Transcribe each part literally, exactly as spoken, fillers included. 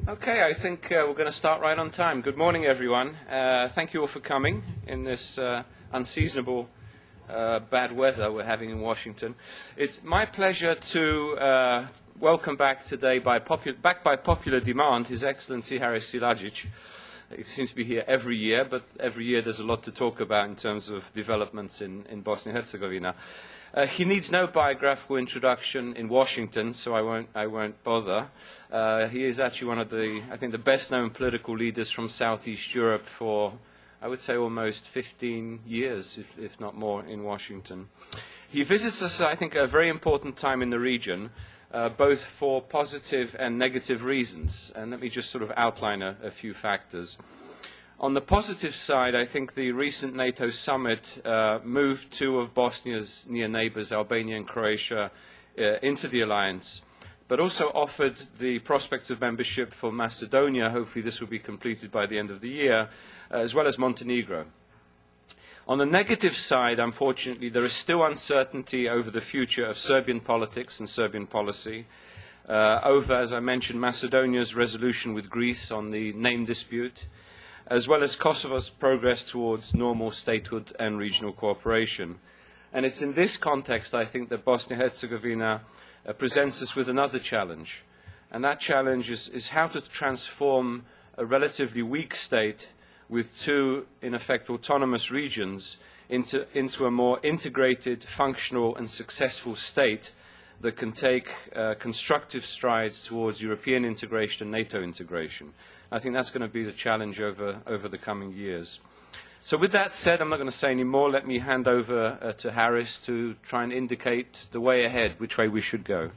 Okay, I think uh, we're going to start right on time. Good morning, everyone. Uh, thank you all for coming in this uh, unseasonable uh, bad weather we're having in Washington. It's my pleasure to uh, welcome back today, by popu- back by popular demand, His Excellency Haris Silagic. He seems to be here every year, but every year there's a lot to talk about in terms of developments in, in Bosnia-Herzegovina. Uh, he needs no biographical introduction in Washington, so I won't, I won't bother. Uh, he is actually one of the, I think, the best-known political leaders from Southeast Europe for, I would say, almost fifteen years, if, if not more, in Washington. He visits us, I think, at a very important time in the region, uh, both for positive and negative reasons. And let me just sort of outline a, a few factors. On the positive side, I think the recent NATO summit uh, moved two of Bosnia's near neighbors, Albania and Croatia, uh, into the alliance, but also offered the prospects of membership for Macedonia. Hopefully this will be completed by the end of the year, uh, as well as Montenegro. On the negative side, unfortunately, there is still uncertainty over the future of Serbian politics and Serbian policy, uh, over, as I mentioned, Macedonia's resolution with Greece on the name dispute, as well as Kosovo's progress towards normal statehood and regional cooperation. And it's in this context, I think, that Bosnia-Herzegovina uh, presents us with another challenge. And that challenge is, is how to transform a relatively weak state with two, in effect, autonomous regions into, into a more integrated, functional and successful state that can take uh, constructive strides towards European integration and NATO integration. I think that's going to be the challenge over, over the coming years. So with that said, I'm not going to say any more. Let me hand over uh, to Haris to try and indicate the way ahead, which way we should go.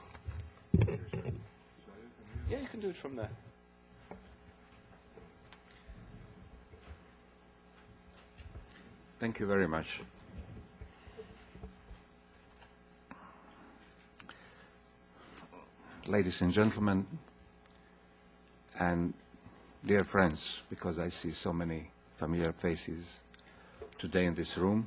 Yeah, you can do it from there. Thank you very much. Ladies and gentlemen, and dear friends, because I see so many familiar faces today in this room.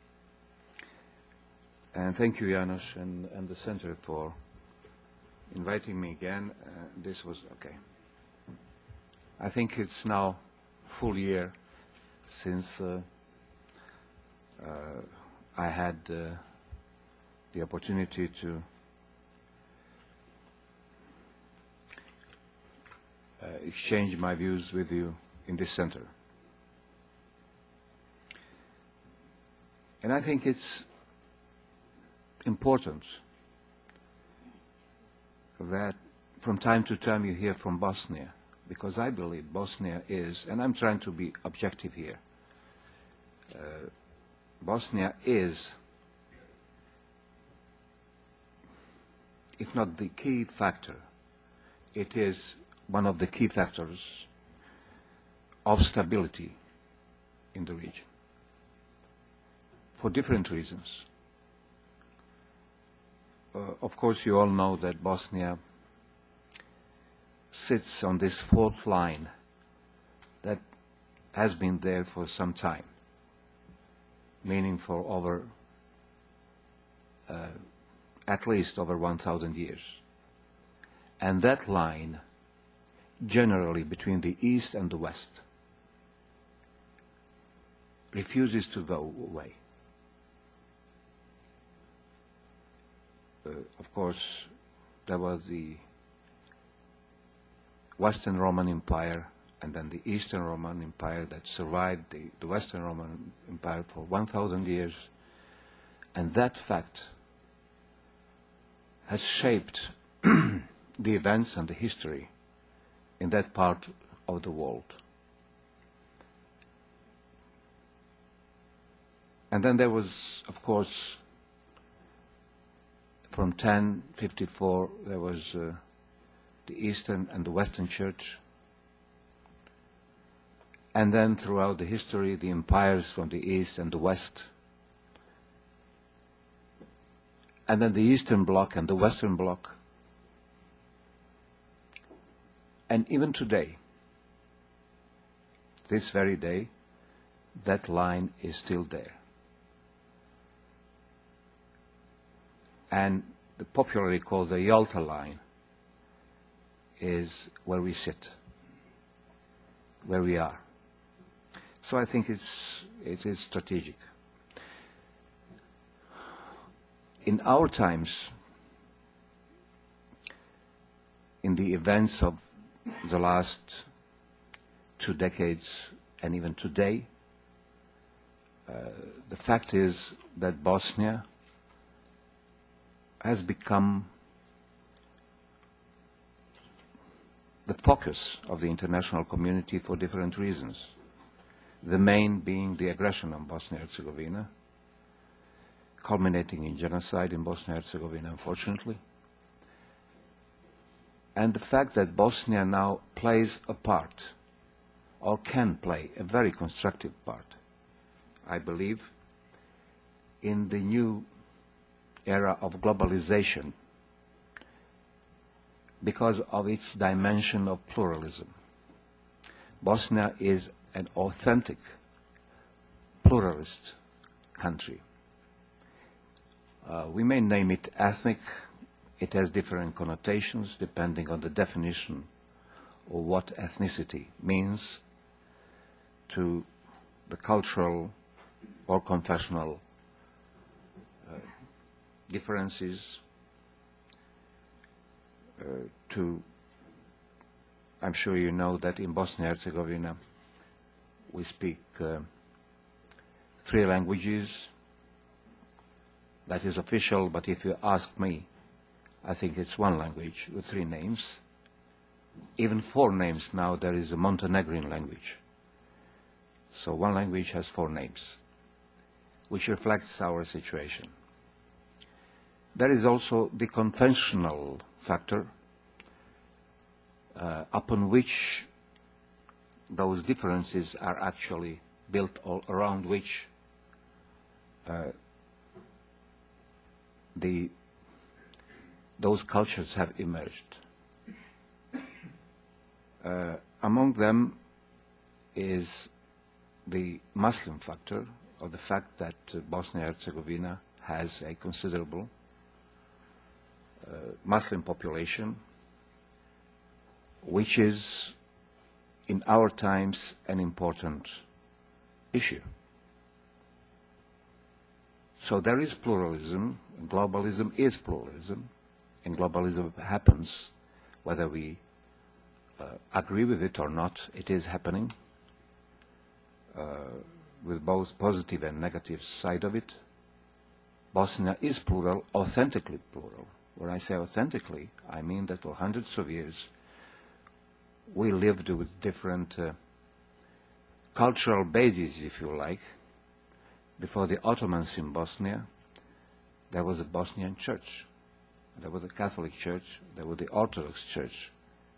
And thank you, Janos, and, and the Center for inviting me again. Uh, this was, okay. I think it's now full year since uh, uh, I had uh, the opportunity to Uh, exchange my views with you in this center. And I think it's important that from time to time you hear from Bosnia, because I believe Bosnia is, and I'm trying to be objective here, uh, Bosnia is, if not the key factor, it is one of the key factors of stability in the region, for different reasons. Uh, of course, you all know that Bosnia sits on this fault line that has been there for some time, meaning for over, uh, at least over one thousand years. And that line generally between the East and the West, refuses to go away. Uh, of course, there was the Western Roman Empire and then the Eastern Roman Empire that survived the, the Western Roman Empire for one thousand years, and that fact has shaped the events and the history in that part of the world. And then there was, of course, from ten fifty-four, there was uh, the Eastern and the Western Church. And then throughout the history, the empires from the East and the West. And then the Eastern Bloc and the Western Bloc. And even today, this very day, that line is still there. And the popularly called the Yalta line is where we sit, where we are. So I think it's, it is strategic. In our times, in the events of the last two decades and even today, uh, the fact is that Bosnia has become the focus of the international community for different reasons. The main being the aggression on Bosnia-Herzegovina, culminating in genocide in Bosnia-Herzegovina, unfortunately, and the fact that Bosnia now plays a part, or can play a very constructive part, I believe, in the new era of globalization because of its dimension of pluralism. Bosnia is an authentic pluralist country. Uh, we may name it ethnic. It has different connotations depending on the definition of what ethnicity means to the cultural or confessional uh, differences, uh, to, I'm sure you know that in Bosnia-Herzegovina we speak uh, three languages. That is official, but if you ask me, I think it's one language with three names. Even four names now, there is a Montenegrin language. So one language has four names, which reflects our situation. There is also the conventional factor uh, upon which those differences are actually built, all around which uh, the those cultures have emerged. Uh, among them is the Muslim factor, or the fact that uh, Bosnia-Herzegovina has a considerable uh, Muslim population, which is, in our times, an important issue. So there is pluralism, globalism is pluralism, and globalism happens whether we uh, agree with it or not. It is happening uh, with both positive and negative side of it. Bosnia is plural, authentically plural. When I say authentically, I mean that for hundreds of years we lived with different uh, cultural bases, if you like. Before the Ottomans in Bosnia, there was a Bosnian church. There was the Catholic Church, there was the Orthodox Church.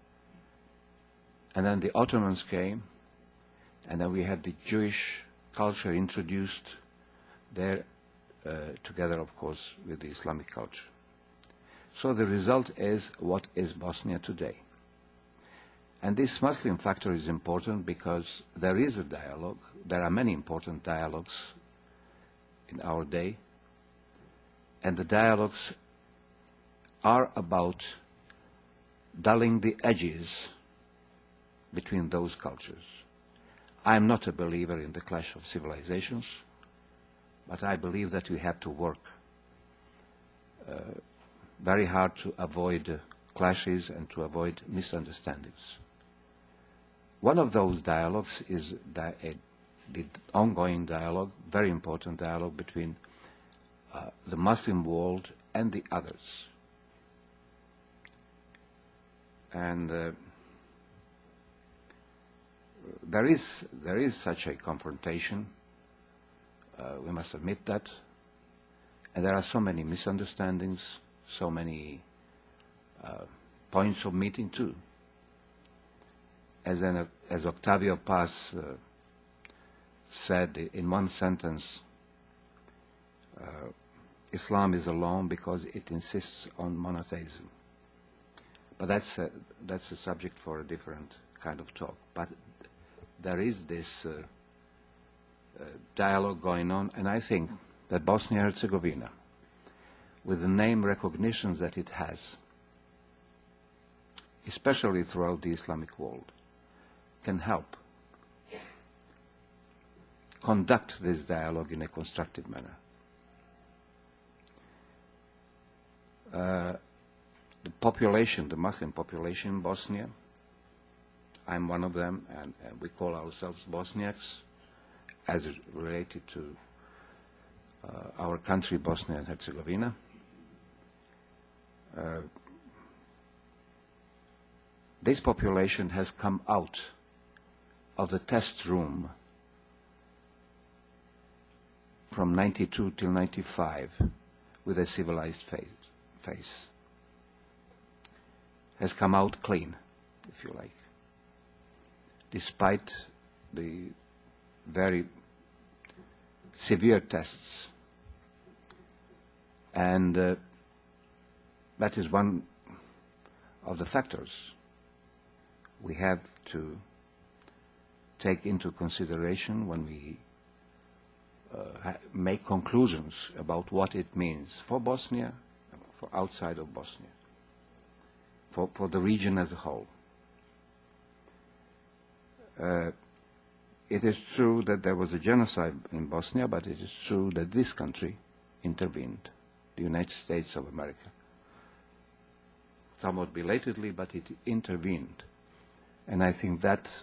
And then the Ottomans came, and then we had the Jewish culture introduced there, uh, together, of course, with the Islamic culture. So the result is what is Bosnia today. And this Muslim factor is important because there is a dialogue. There are many important dialogues in our day, and the dialogues are about dulling the edges between those cultures. I am not a believer in the clash of civilizations, but I believe that we have to work uh, very hard to avoid uh, clashes and to avoid misunderstandings. One of those dialogues is di a, the ongoing dialogue, very important dialogue between uh, the Muslim world and the others. And uh, there is there is such a confrontation. Uh, we must admit that, and there are so many misunderstandings, so many uh, points of meeting too. As an, as Octavio Paz uh, said in one sentence, uh, Islam is alone because it insists on monotheism. But that's a, that's a subject for a different kind of talk. But there is this uh, uh, dialogue going on, and I think that Bosnia-Herzegovina, with the name recognitions that it has, especially throughout the Islamic world, can help conduct this dialogue in a constructive manner. Uh, the population, the Muslim population in Bosnia, I'm one of them, and, and we call ourselves Bosniaks, as related to uh, our country, Bosnia and Herzegovina. Uh, this population has come out of the test room from ninety-two till ninety-five with a civilized face, face. Has come out clean, if you like, despite the very severe tests. And uh, that is one of the factors we have to take into consideration when we uh, ha make conclusions about what it means for Bosnia, for outside of Bosnia, for, for the region as a whole. Uh, it is true that there was a genocide in Bosnia, but it is true that this country intervened, the United States of America. Somewhat belatedly, but it intervened. And I think that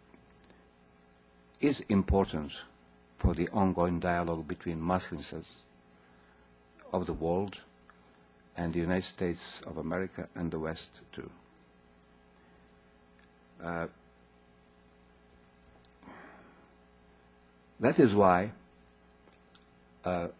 is important for the ongoing dialogue between Muslims of the world and the United States of America and the West too. Uh, that is why uh,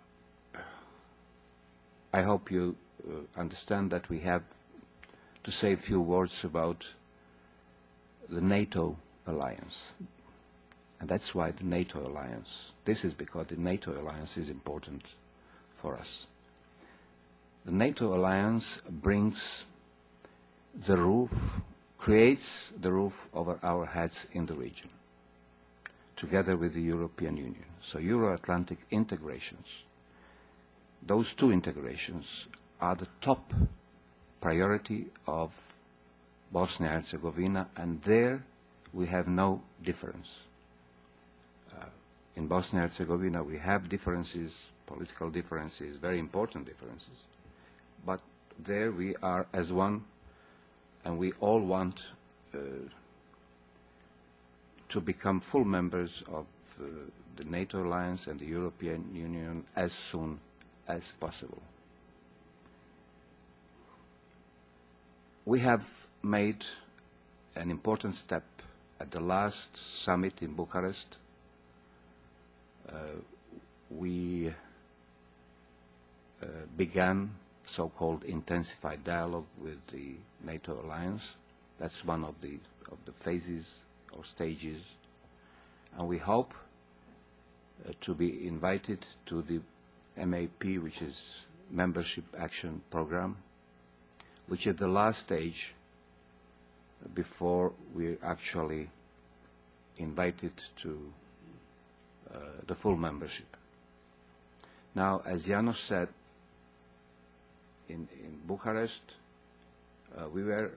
I hope you uh, understand that we have to say a few words about the NATO alliance. And that's why the NATO alliance, this is because the NATO alliance is important for us. The NATO alliance brings the roof, creates the roof over our heads in the region, together with the European Union. So Euro-Atlantic integrations, those two integrations are the top priority of Bosnia-Herzegovina, and there we have no difference. Uh, in Bosnia-Herzegovina we have differences, political differences, very important differences, but there we are as one, and we all want uh, to become full members of uh, the NATO alliance and the European Union as soon as possible. We have made an important step at the last summit in Bucharest. Uh, we uh, began so-called intensified dialogue with the NATO alliance. That's one of the, of the phases or stages. And we hope uh, to be invited to the M A P, which is Membership Action Program, which is the last stage before we're actually invited to uh, the full membership. Now, as Janos said, in, in Bucharest, uh, we were,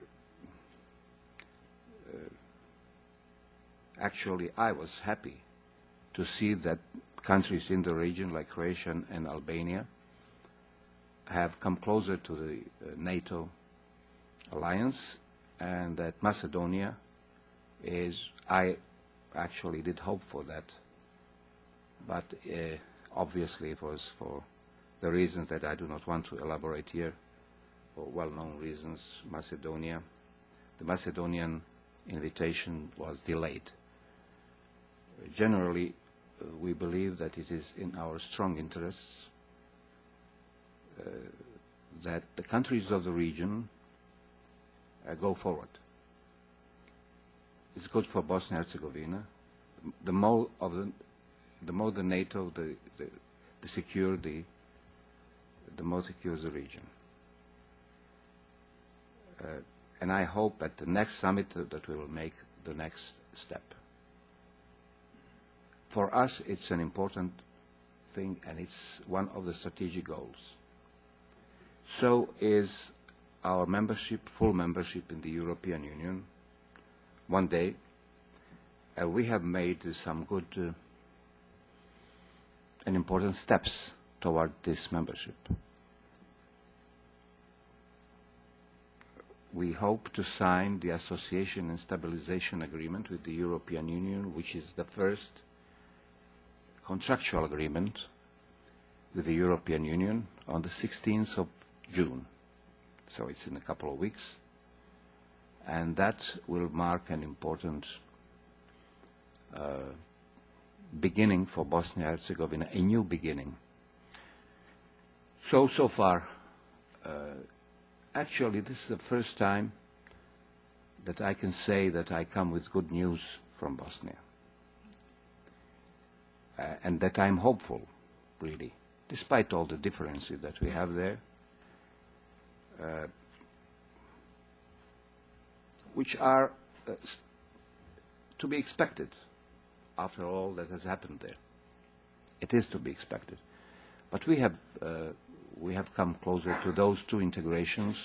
uh, actually, I was happy to see that countries in the region, like Croatia and Albania, have come closer to the uh, NATO alliance, and that Macedonia is, I actually did hope for that, but uh, obviously it was for the reasons that I do not want to elaborate here, for well-known reasons, Macedonia, the Macedonian invitation was delayed. Uh, generally, uh, we believe that it is in our strong interests uh, that the countries of the region Uh, go forward. It's good for Bosnia-Herzegovina. The more of the, the more the NATO, the, the, the secure, the, the more secure the region. Uh, and I hope at the next summit uh, that we will make the next step. For us, it's an important thing, and it's one of the strategic goals. So is our membership, full membership in the European Union one day. Uh, we have made uh, some good uh, and important steps toward this membership. We hope to sign the Association and Stabilization Agreement with the European Union, which is the first contractual agreement with the European Union on the sixteenth of June. So it's in a couple of weeks. And that will mark an important uh, beginning for Bosnia-Herzegovina, a new beginning. So, so far, uh, actually this is the first time that I can say that I come with good news from Bosnia. Uh, and that I'm hopeful, really, despite all the differences that we have there, uh, which are uh, to be expected after all that has happened there. It is to be expected. But we have, uh, we have come closer to those two integrations,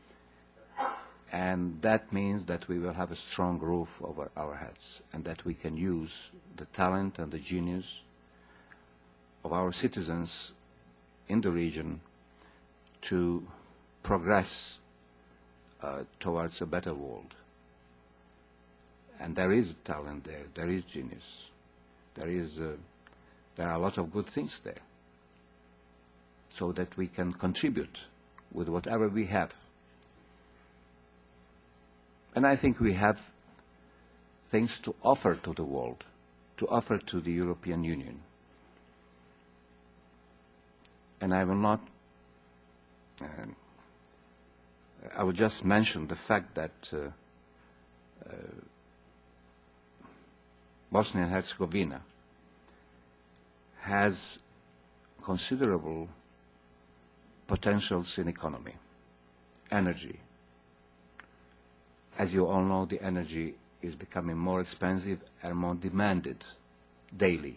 and that means that we will have a strong roof over our heads, and that we can use the talent and the genius of our citizens in the region to progress uh, towards a better world. And there is talent there, there is genius, there is, uh, there are a lot of good things there, so that we can contribute with whatever we have. And I think we have things to offer to the world, to offer to the European Union. And I will not, uh, I will just mention the fact that uh, uh, Bosnia and Herzegovina has considerable potentials in economy, energy. As you all know, the energy is becoming more expensive and more demanded daily.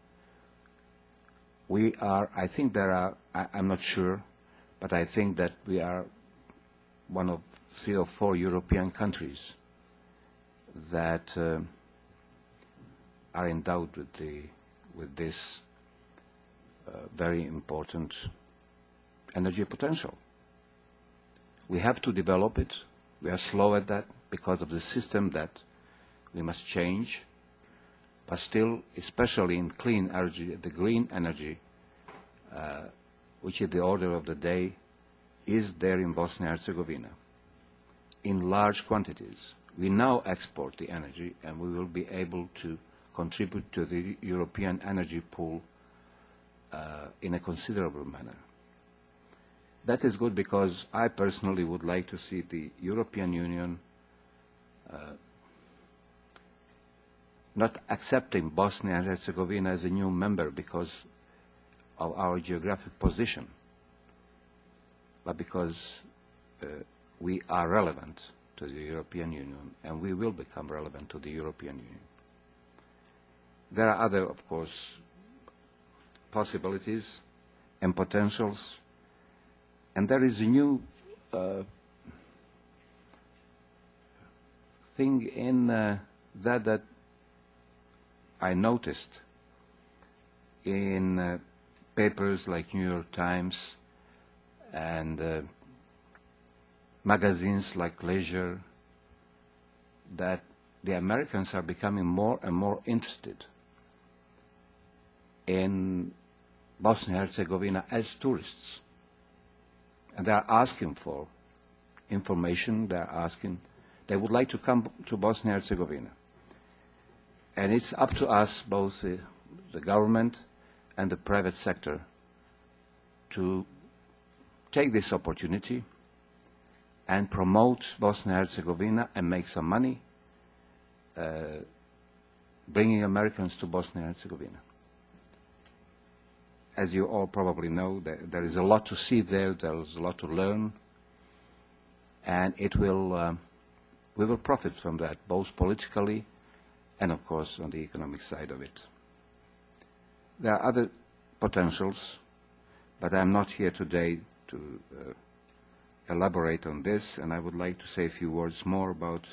We are, I think there are, I, I'm not sure, but I think that we are one of three or four European countries that uh, are endowed with, the, with this uh, very important energy potential. We have to develop it. We are slow at that because of the system that we must change. But still, especially in clean energy, the green energy, uh, which is the order of the day, is there in Bosnia and Herzegovina in large quantities. We now export the energy, and we will be able to contribute to the European energy pool uh, in a considerable manner. That is good because I personally would like to see the European Union uh, not accepting Bosnia and Herzegovina as a new member because of our geographic position, but because uh, we are relevant to the European Union, and we will become relevant to the European Union. There are other, of course, possibilities and potentials, and there is a new uh, thing in uh, that that I noticed in uh, papers like New York Times and uh, magazines like Leisure, that the Americans are becoming more and more interested in Bosnia and Herzegovina as tourists. And they are asking for information, they are asking, they would like to come to Bosnia and Herzegovina. And it's up to us, both the, the government and the private sector, to take this opportunity and promote Bosnia and Herzegovina and make some money uh, bringing Americans to Bosnia and Herzegovina. As you all probably know, there, there is a lot to see there, there is a lot to learn, and it will, uh, we will profit from that, both politically and, of course, on the economic side of it. There are other potentials, but I'm not here today to uh, elaborate on this, and I would like to say a few words more about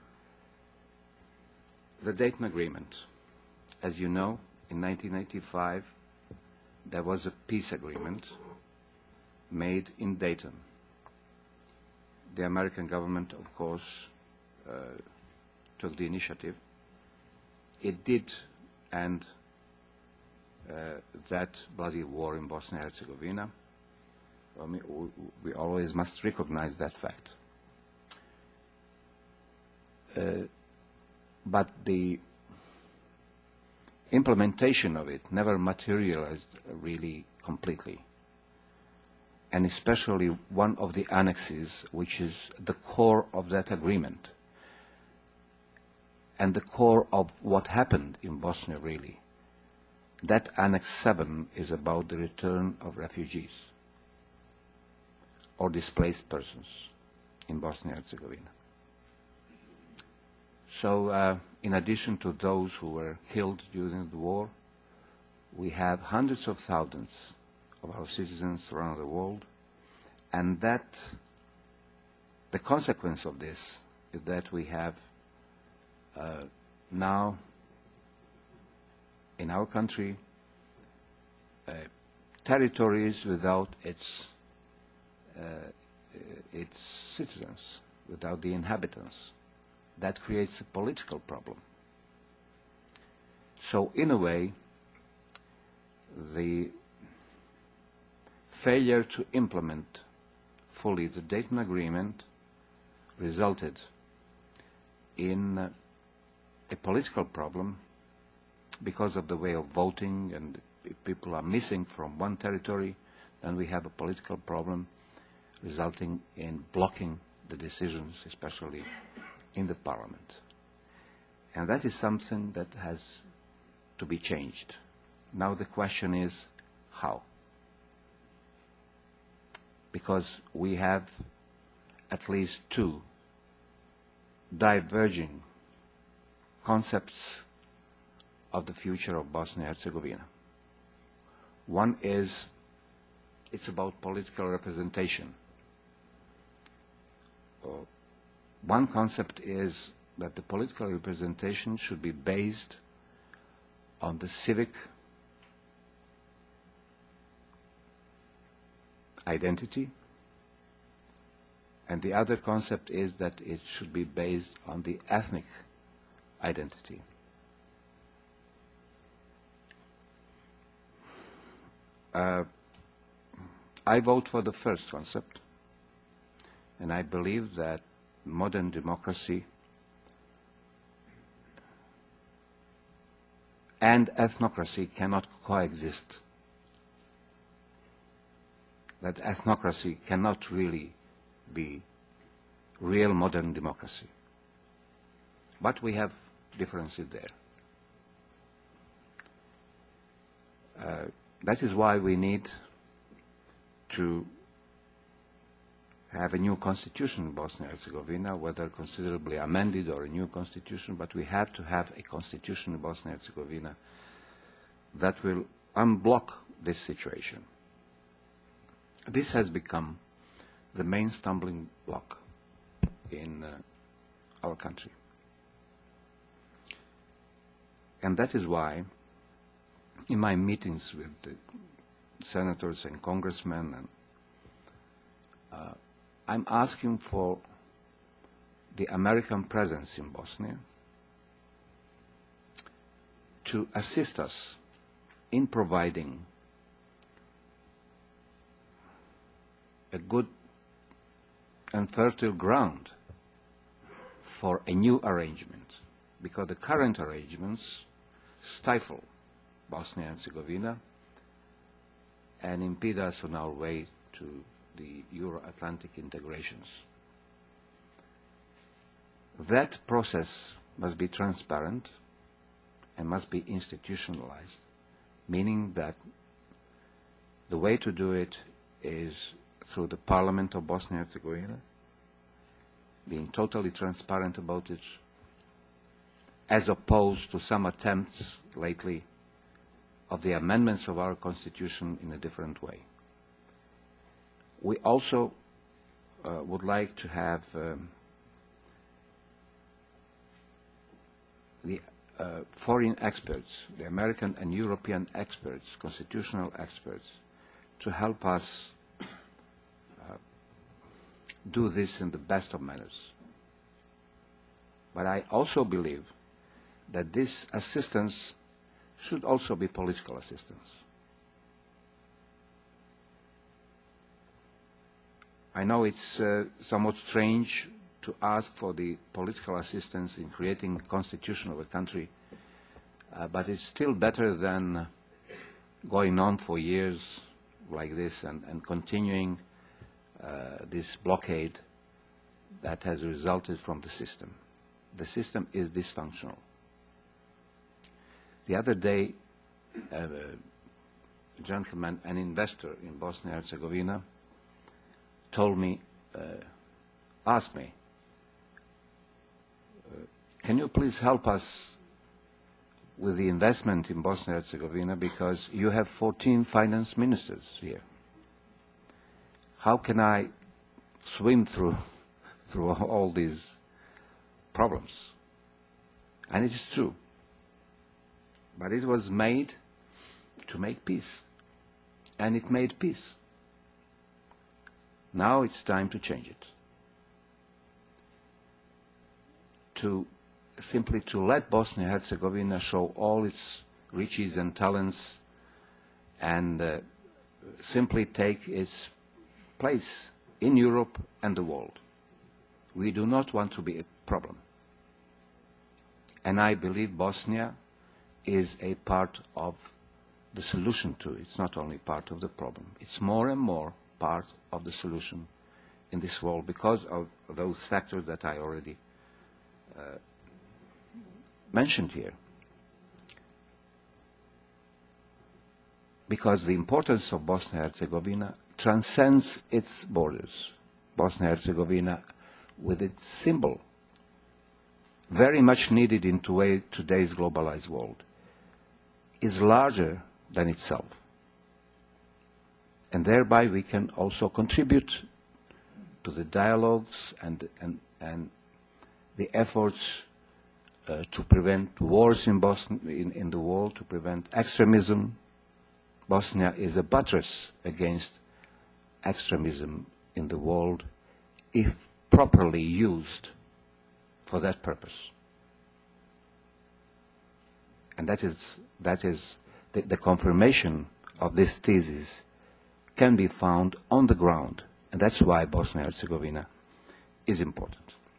the Dayton Agreement. As you know, in nineteen eighty-five, there was a peace agreement made in Dayton. The American government, of course, uh, took the initiative. It did end uh, that bloody war in Bosnia and Herzegovina. I mean, we, we always must recognize that fact. Uh, but the implementation of it never materialized really completely. And especially one of the annexes, which is the core of that agreement, and the core of what happened in Bosnia, really. That Annex seven is about the return of refugees or displaced persons in Bosnia and Herzegovina. So, uh, in addition to those who were killed during the war, we have hundreds of thousands of our citizens around the world, and that the consequence of this is that we have uh, now in our country uh, territories without its uh, its citizens, without the inhabitants. That creates a political problem. So in a way, the failure to implement fully the Dayton Agreement resulted in uh, a political problem because of the way of voting, and if people are missing from one territory, then we have a political problem resulting in blocking the decisions, especially in the parliament. And that is something that has to be changed. Now the question is, how? Because we have at least two diverging concepts of the future of Bosnia and Herzegovina. One is, it's about political representation. Uh, one concept is that the political representation should be based on the civic identity, and the other concept is that it should be based on the ethnic identity. Uh, I vote for the first concept, and I believe that modern democracy and ethnocracy cannot coexist. That ethnocracy cannot really be real modern democracy. But we have differences there. Uh, that is why we need to have a new constitution in Bosnia and Herzegovina, whether considerably amended or a new constitution, but we have to have a constitution in Bosnia and Herzegovina that will unblock this situation. This has become the main stumbling block in uh, our country. And that is why, in my meetings with the senators and congressmen, and, uh, I'm asking for the American presence in Bosnia to assist us in providing a good and fertile ground for a new arrangement, because the current arrangements stifle Bosnia and Herzegovina and impede us on our way to the Euro-Atlantic integrations. That process must be transparent and must be institutionalized, meaning that the way to do it is through the Parliament of Bosnia and Herzegovina, being totally transparent about it, as opposed to some attempts lately of the amendments of our constitution in a different way. We also uh, would like to have um, the uh, foreign experts, the American and European experts, constitutional experts, to help us uh, do this in the best of manners. But I also believe that this assistance should also be political assistance. I know it's uh, somewhat strange to ask for the political assistance in creating a constitution of a country, uh, but it's still better than going on for years like this and, and continuing uh, this blockade that has resulted from the system. The system is dysfunctional. The other day, uh, a gentleman, an investor in Bosnia and Herzegovina, told me, uh, asked me, uh, can you please help us with the investment in Bosnia and Herzegovina, because you have fourteen finance ministers here. How can I swim through, through all these problems? And it is true. But it was made to make peace. And it made peace. Now it's time to change it. To simply to let Bosnia and Herzegovina show all its riches and talents and uh, simply take its place in Europe and the world. We do not want to be a problem. And I believe Bosnia is a part of the solution to it. It's not only part of the problem. It's more and more part of the solution in this world because of those factors that I already uh, mentioned here. Because the importance of Bosnia and Herzegovina transcends its borders. Bosnia and Herzegovina, with its symbol, very much needed in today's globalized world, is larger than itself. And thereby we can also contribute to the dialogues and, and, and the efforts uh, to prevent wars in, Bosnia, in, in the world, to prevent extremism. Bosnia is a buttress against extremism in the world if properly used for that purpose. And that is, that is the, the confirmation of this thesis can be found on the ground, and that's why Bosnia and Herzegovina is important.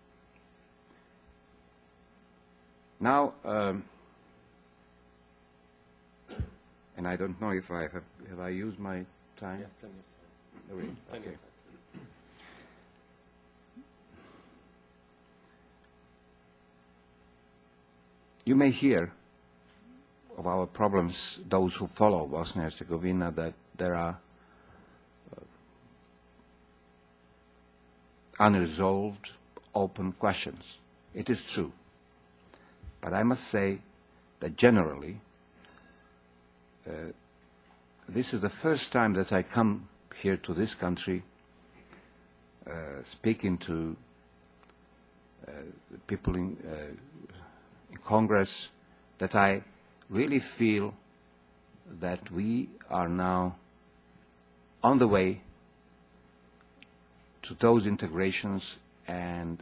Now, um, and I don't know if I have, have I used my time? Yeah, plenty of time. Oh, really? Plenty Okay. of time. You may hear of our problems, those who follow Bosnia and Herzegovina, that there are uh, unresolved, open questions. It is true. But I must say that generally, uh, this is the first time that I come here to this country uh, speaking to uh, people in, uh, in Congress, that I really feel that we are now on the way to those integrations, and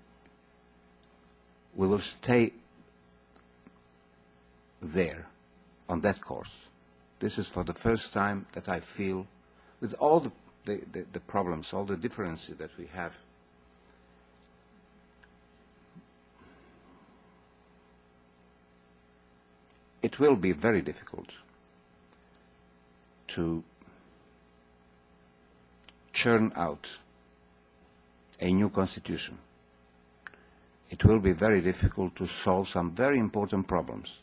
we will stay there on that course. This is for the first time that I feel, with all the, the, the, the problems, all the differences that we have, it will be very difficult to churn out a new constitution. It will be very difficult to solve some very important problems.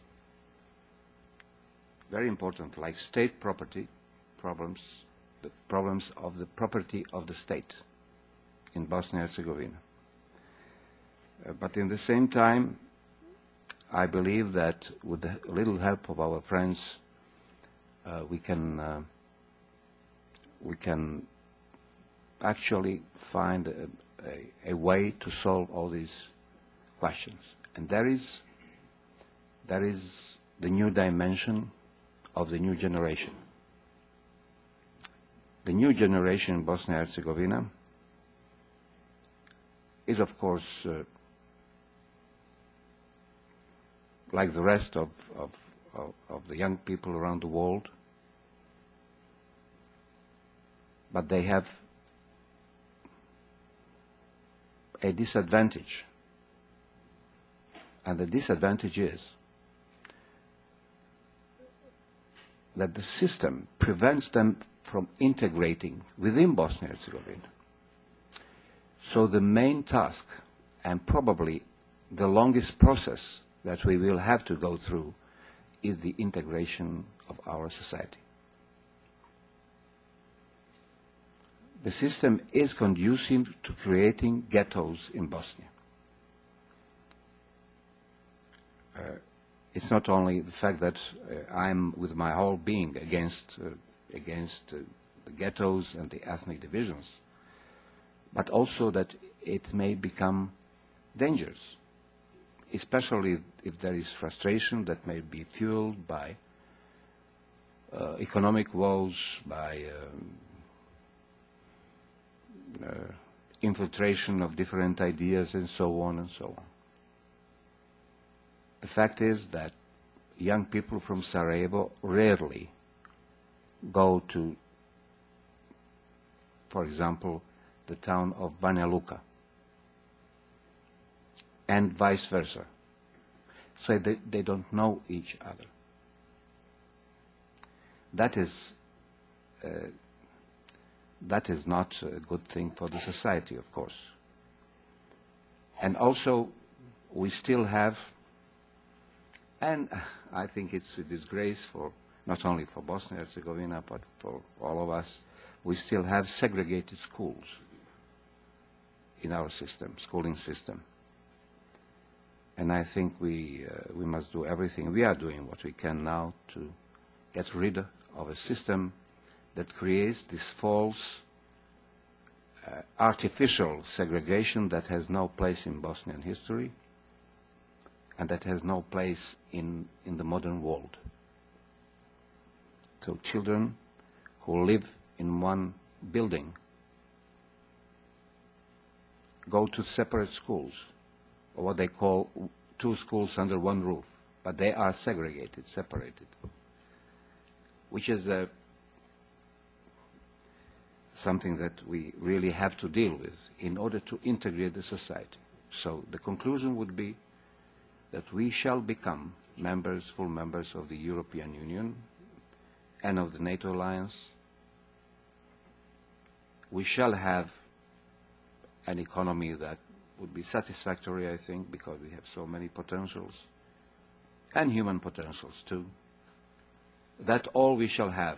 Very important, like state property problems, the problems of the property of the state in Bosnia and Herzegovina. Uh, but in the same time, I believe that with a little help of our friends, uh, we can uh, we can actually find a, a, a way to solve all these questions. And there is, there is the new dimension of the new generation. The new generation in Bosnia and Herzegovina is, of course, uh, like the rest of, of, of, of the young people around the world, but they have a disadvantage. And the disadvantage is that the system prevents them from integrating within Bosnia and Herzegovina. So the main task, and probably the longest process that we will have to go through, is the integration of our society. The system is conducive to creating ghettos in Bosnia. Uh, it's not only the fact that uh, I'm with my whole being against, uh, against uh, the ghettos and the ethnic divisions, but also that it may become dangerous, especially if there is frustration that may be fueled by uh, economic woes, by um, uh, infiltration of different ideas, and so on and so on. The fact is that young people from Sarajevo rarely go to, for example, the town of Banja Luka, and vice versa. So they, they don't know each other. That is, uh, that is not a good thing for the society, of course. And also, we still have, and I think it's a disgrace for, not only for Bosnia and Herzegovina, but for all of us, we still have segregated schools in our system, schooling system. And I think we, uh, we must do everything. We are doing what we can now to get rid of a system that creates this false, uh, artificial segregation that has no place in Bosnian history and that has no place in, in the modern world. So children who live in one building go to separate schools, or what they call two schools under one roof, but they are segregated, separated, which is uh, something that we really have to deal with in order to integrate the society. So the conclusion would be that we shall become members, full members of the European Union and of the NATO alliance. We shall have an economy that would be satisfactory, I think, because we have so many potentials, and human potentials too. That all we shall have.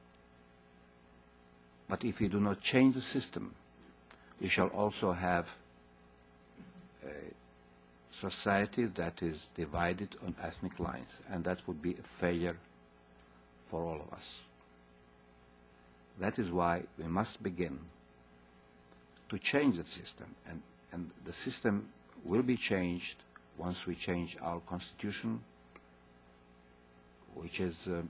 But if we do not change the system, we shall also have a society that is divided on ethnic lines, and that would be a failure for all of us. That is why we must begin to change the system, and, and the system will be changed once we change our constitution, which is uh,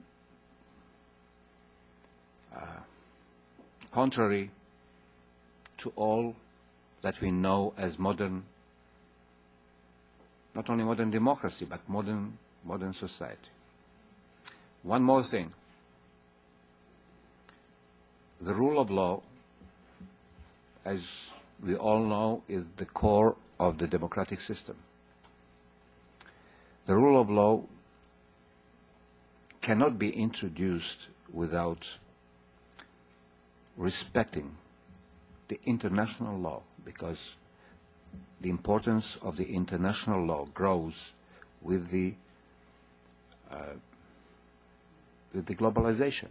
uh, contrary to all that we know as modern, not only modern democracy, but modern, modern society. One more thing. The rule of law, as we all know, is the core of the democratic system. The rule of law cannot be introduced without respecting the international law, because the importance of the international law grows with the uh, with the globalization.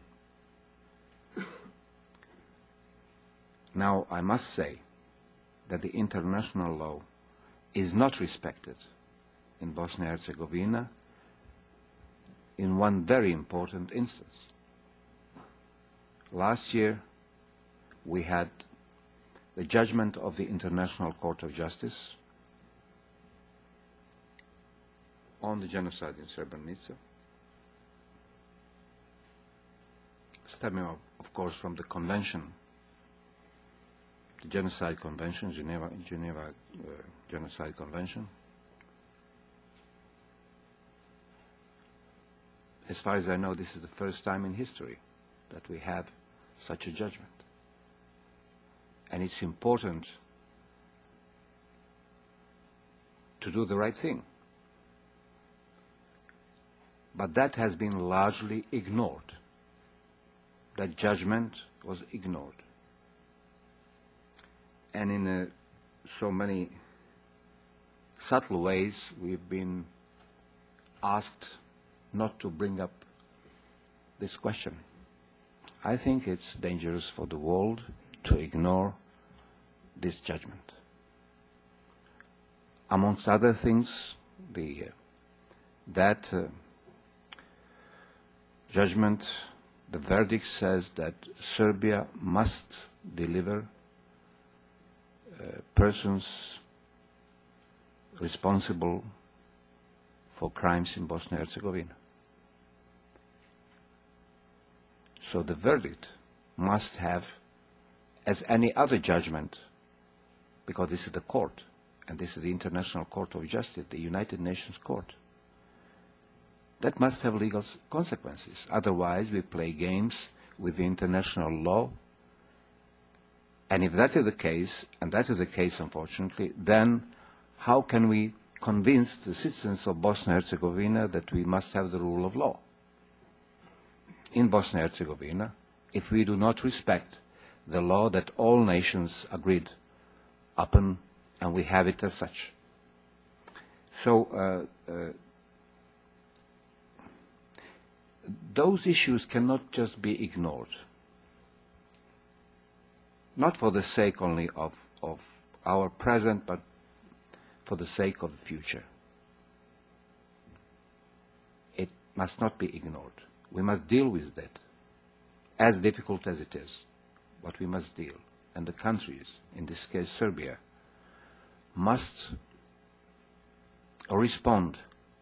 Now, I must say that the international law is not respected in Bosnia and Herzegovina in one very important instance. Last year, we had the judgment of the International Court of Justice on the genocide in Srebrenica, stemming, of, of course, from the convention, the Genocide Convention, Geneva, Geneva uh, Genocide Convention. As far as I know, this is the first time in history that we have such a judgment. And it's important to do the right thing. But that has been largely ignored. That judgment was ignored. And in uh, so many subtle ways, we've been asked not to bring up this question. I think it's dangerous for the world to ignore this judgment. Amongst other things, the, uh, that uh, judgment, the verdict says that Serbia must deliver uh, persons responsible for crimes in Bosnia and Herzegovina. So the verdict must have, as any other judgment, because this is the court, and this is the International Court of Justice, the United Nations Court, that must have legal consequences. Otherwise, we play games with the international law. And if that is the case, and that is the case, unfortunately, then how can we convince the citizens of Bosnia and Herzegovina that we must have the rule of law? In Bosnia and Herzegovina, if we do not respect the law that all nations agreed upon, and we have it as such. So, uh, uh, those issues cannot just be ignored, not for the sake only of, of our present, but for the sake of the future. It must not be ignored. We must deal with that, as difficult as it is, but we must deal. And the countries, in this case Serbia, must respond.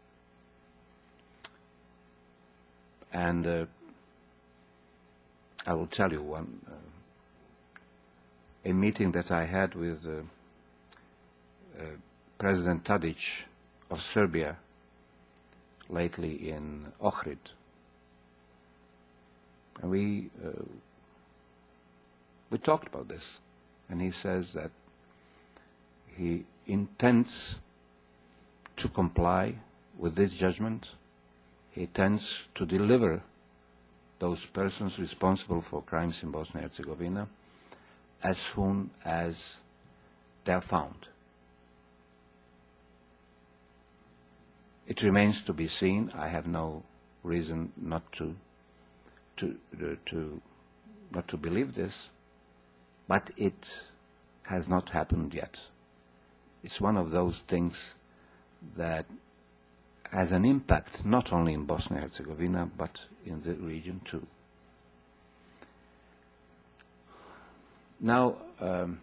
And uh, I will tell you one, uh, a meeting that I had with uh, uh, President Tadic of Serbia lately in Ohrid. And we, uh, we talked about this, and he says that he intends to comply with this judgment. He intends to deliver those persons responsible for crimes in Bosnia and Herzegovina as soon as they are found. It remains to be seen. I have no reason not to to uh, to not to believe this, but it has not happened yet. It's one of those things that has an impact not only in Bosnia and Herzegovina, but in the region too. Now, um,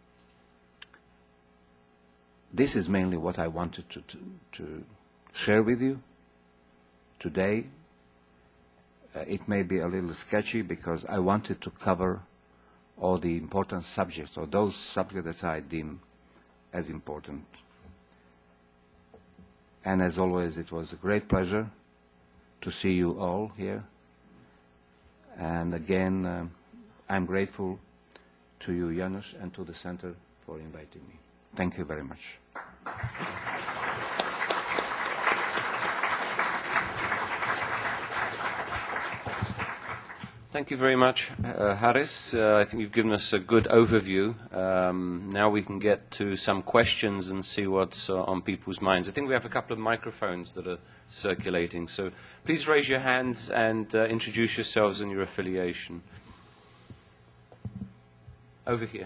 this is mainly what I wanted to, to, to share with you today. Uh, it may be a little sketchy because I wanted to cover all the important subjects, or those subjects that I deem as important. And as always, it was a great pleasure to see you all here. And again, um, I'm grateful to you, Janusz, and to the Center for inviting me. Thank you very much. Thank you very much, uh, Haris. Uh, I think you've given us a good overview. Um, now we can get to some questions and see what's uh, on people's minds. I think we have a couple of microphones that are circulating. So please raise your hands and uh, introduce yourselves and your affiliation. Over here.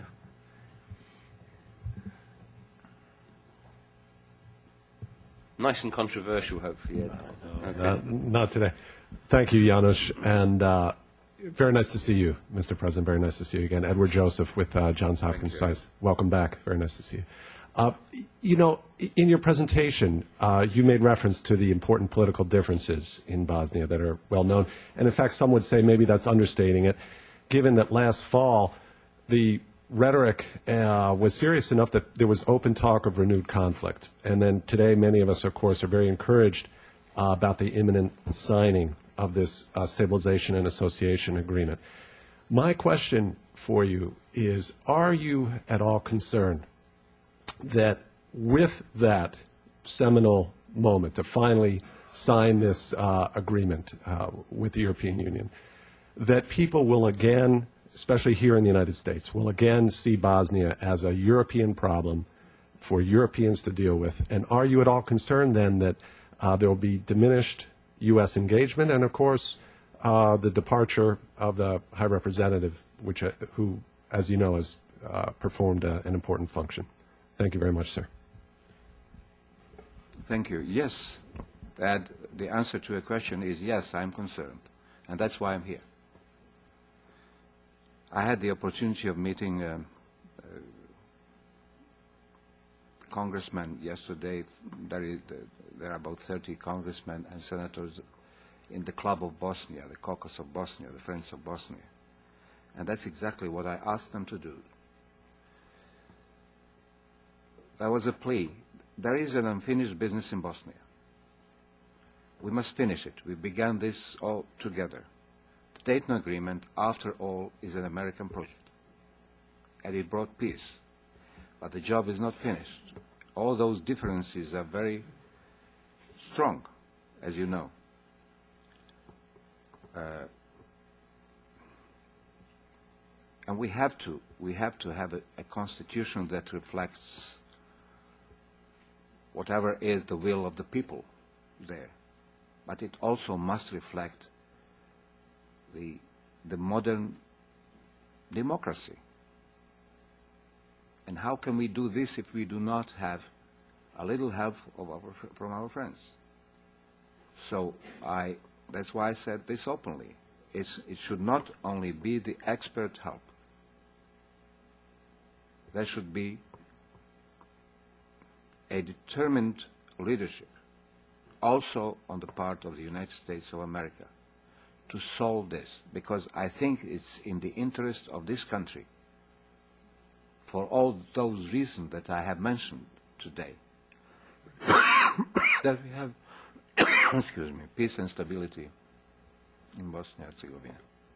Nice and controversial, hopefully, Ed. No, okay. uh, not today. Thank you, Janusz. And uh, Very nice to see you, Mister President. Very nice to see you again. Edward Joseph with uh, Johns Hopkins Science. Welcome back. Very nice to see you. Uh, you know, in your presentation, uh, you made reference to the important political differences in Bosnia that are well known. And in fact, some would say maybe that's understating it, given that last fall the rhetoric uh, was serious enough that there was open talk of renewed conflict. And then today, many of us, of course, are very encouraged uh, about the imminent signing of this uh, stabilization and association agreement. My question for you is, are you at all concerned that with that seminal moment to finally sign this uh, agreement uh, with the European Union, that people will again, especially here in the United States, will again see Bosnia as a European problem for Europeans to deal with? And are you at all concerned then that uh, there will be diminished U S engagement and, of course, uh, the departure of the High Representative, which, uh, who, as you know, has uh, performed a, an important function? Thank you very much, sir. Thank you. Yes, that the answer to your question is yes, I'm concerned, and that's why I'm here. I had the opportunity of meeting um, uh, congressmen yesterday. There, is, uh, there are about thirty congressmen and senators in the Club of Bosnia, the Caucus of Bosnia, the Friends of Bosnia. And that's exactly what I asked them to do. There was a plea. There is an unfinished business in Bosnia. We must finish it. We began this all together. The Dayton Agreement, after all, is an American project. And it brought peace. But the job is not finished. All those differences are very strong, as you know. Uh, and we have to, we have to have a, a constitution that reflects whatever is the will of the people there. But it also must reflect the, the modern democracy. And how can we do this if we do not have a little help of our, from our friends? So I, that's why I said this openly. It's, it should not only be the expert help. There should be a determined leadership, also on the part of the United States of America, to solve this, because I think it's in the interest of this country, for all those reasons that I have mentioned today, that we have excuse me, peace and stability in Bosnia and Herzegovina.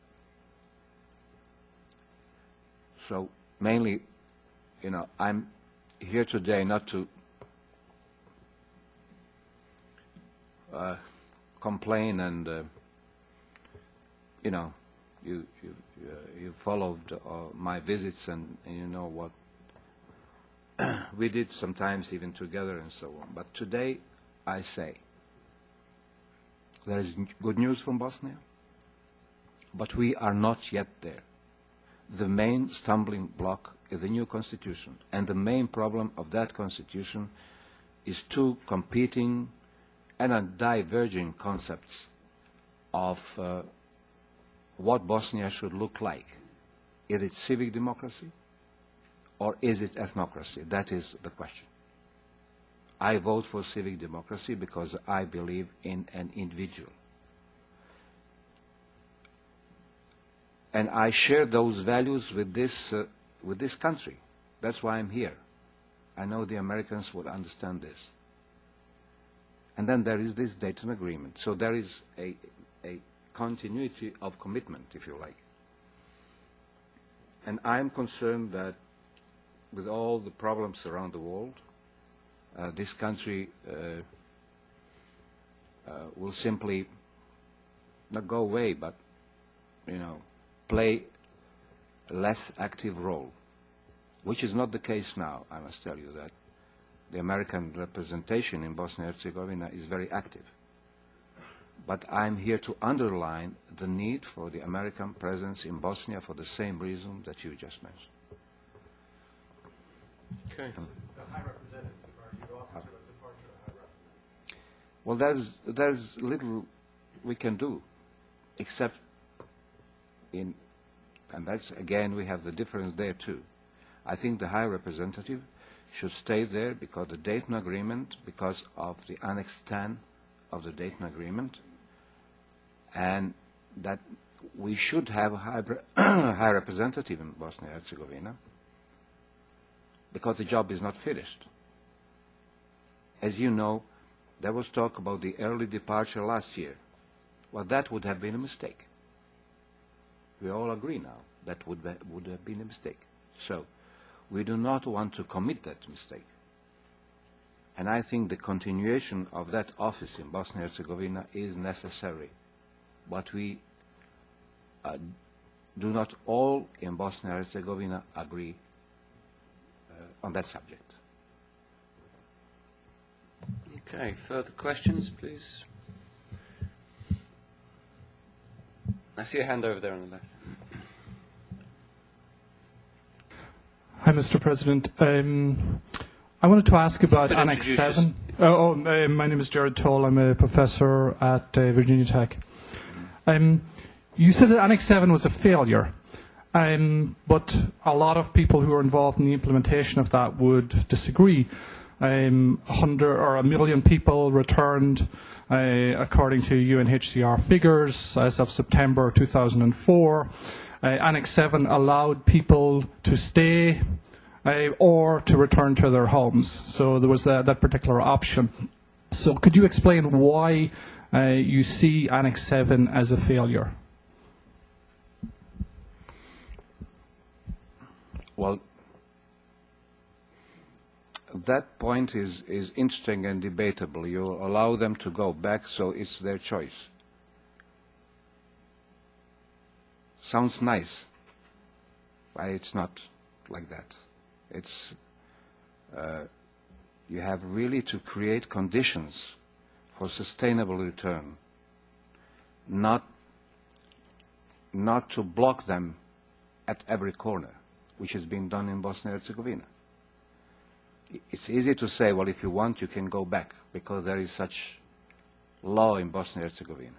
So mainly, you know, I'm here today not to Uh, complain and, uh, you know, you, you, uh, you followed uh, my visits and, and you know what we did sometimes even together and so on. But today I say there is good news from Bosnia, but we are not yet there. The main stumbling block is the new constitution, and the main problem of that constitution is two competing and diverging concepts of uh, what Bosnia should look like. Is it civic democracy or is it ethnocracy? That is the question. I vote for civic democracy because I believe in an individual. And I share those values with this, uh, with this country. That's why I'm here. I know the Americans would understand this. And then there is this Dayton Agreement. So there is a, a continuity of commitment, if you like. And I am concerned that with all the problems around the world, uh, this country uh, uh, will simply not go away, but, you know, play a less active role, which is not the case now, I must tell you that. The American representation in Bosnia and Herzegovina is very active. But I'm here to underline the need for the American presence in Bosnia for the same reason that you just mentioned. Okay. The High Representative, are you off to a departure of the High Representative? Well, there's, there's little we can do, except in, and that's, again, we have the difference there too. I think the High Representative should stay there because the Dayton Agreement, because of the Annex ten of the Dayton Agreement, and that we should have a high, high representative in Bosnia and Herzegovina because the job is not finished. As you know, there was talk about the early departure last year. Well, that would have been a mistake. We all agree now that would, be, would have been a mistake. So we do not want to commit that mistake. And I think the continuation of that office in Bosnia and Herzegovina is necessary. But we uh, do not all in Bosnia and Herzegovina agree uh, on that subject. Okay, further questions, please? I see a hand over there on the left. Hi, Mister President. Um, I wanted to ask about Annex seven. Oh, oh uh, my name is Jared Toll. I'm a professor at uh, Virginia Tech. Um, you said that Annex seven was a failure, um, but a lot of people who are involved in the implementation of that would disagree. Um, a hundred or a million people returned, uh, according to U N H C R figures, as of September two thousand four. Uh, Annex seven allowed people to stay uh, or to return to their homes. So there was that, that particular option. So could you explain why uh, you see Annex seven as a failure? Well, that point is, is interesting and debatable. You allow them to go back, so it's their choice. Sounds nice, but it's not like that. It's, uh, you have really to create conditions for sustainable return, not, not to block them at every corner, which has been done in Bosnia and Herzegovina. It's easy to say, well, if you want, you can go back, because there is such law in Bosnia and Herzegovina.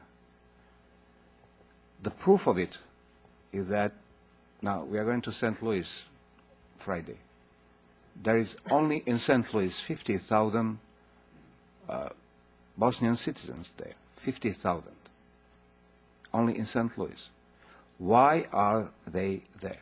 The proof of it is that, now, we are going to Saint Louis Friday. There is only in Saint Louis fifty thousand uh, Bosnian citizens there, fifty thousand, only in Saint Louis. Why are they there?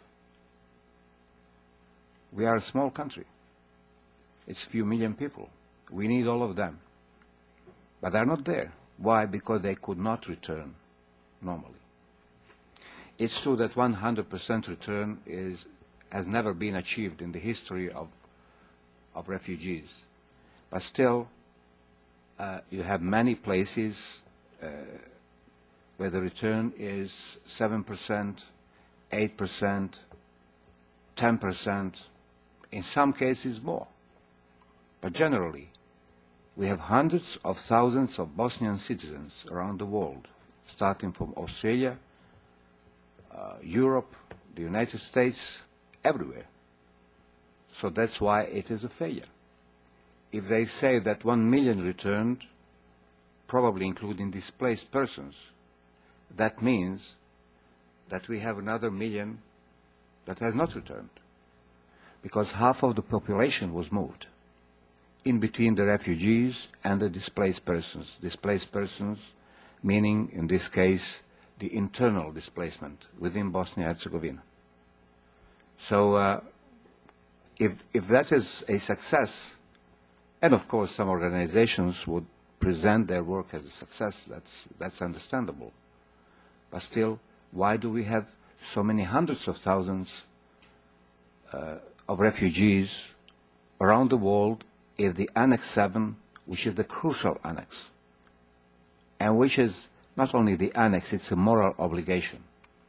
We are a small country. It's a few million people. We need all of them. But they're not there. Why? Because they could not return normally. It's true that one hundred percent return is, has never been achieved in the history of, of refugees. But still, uh, you have many places uh, where the return is seven percent, eight percent, ten percent, in some cases more. But generally, we have hundreds of thousands of Bosnian citizens around the world, starting from Australia, uh, Europe, the United States, everywhere. So that's why it is a failure. If they say that one million returned, probably including displaced persons, that means that we have another million that has not returned, because half of the population was moved in between the refugees and the displaced persons. Displaced persons meaning, in this case, the internal displacement within Bosnia and Herzegovina. So uh, if, if that is a success, and of course some organizations would present their work as a success, that's, that's understandable. But still, why do we have so many hundreds of thousands uh, of refugees around the world if the Annex seven, which is the crucial annex, and which is not only the annex, it's a moral obligation.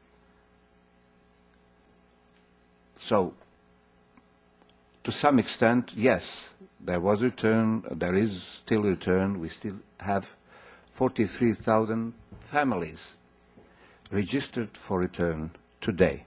So, to some extent, yes, there was return, there is still return. We still have forty-three thousand families registered for return today.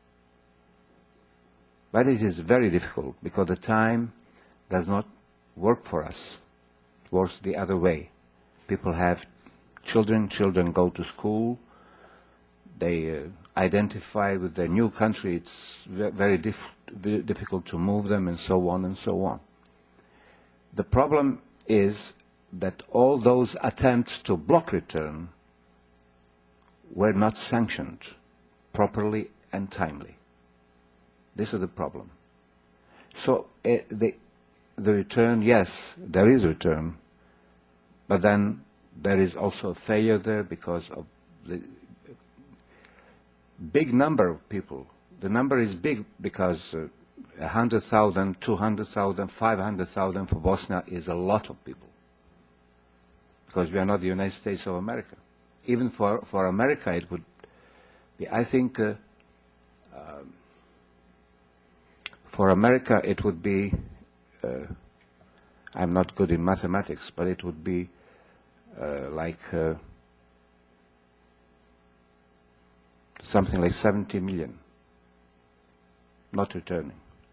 But it is very difficult because the time does not work for us. It works the other way. People have children, children go to school, they uh, identify with their new country, it's ve very, dif very difficult to move them, and so on and so on. The problem is that all those attempts to block return were not sanctioned properly and timely. This is the problem. So uh, the, the return, yes, there is return, but then there is also a failure there because of the big number of people. The number is big because uh, one hundred thousand, two hundred thousand, five hundred thousand for Bosnia is a lot of people, because we are not the United States of America. Even for, for America it would be, I think, uh, uh, for America it would be, uh, I'm not good in mathematics, but it would be uh, like uh, something like seventy million not returning.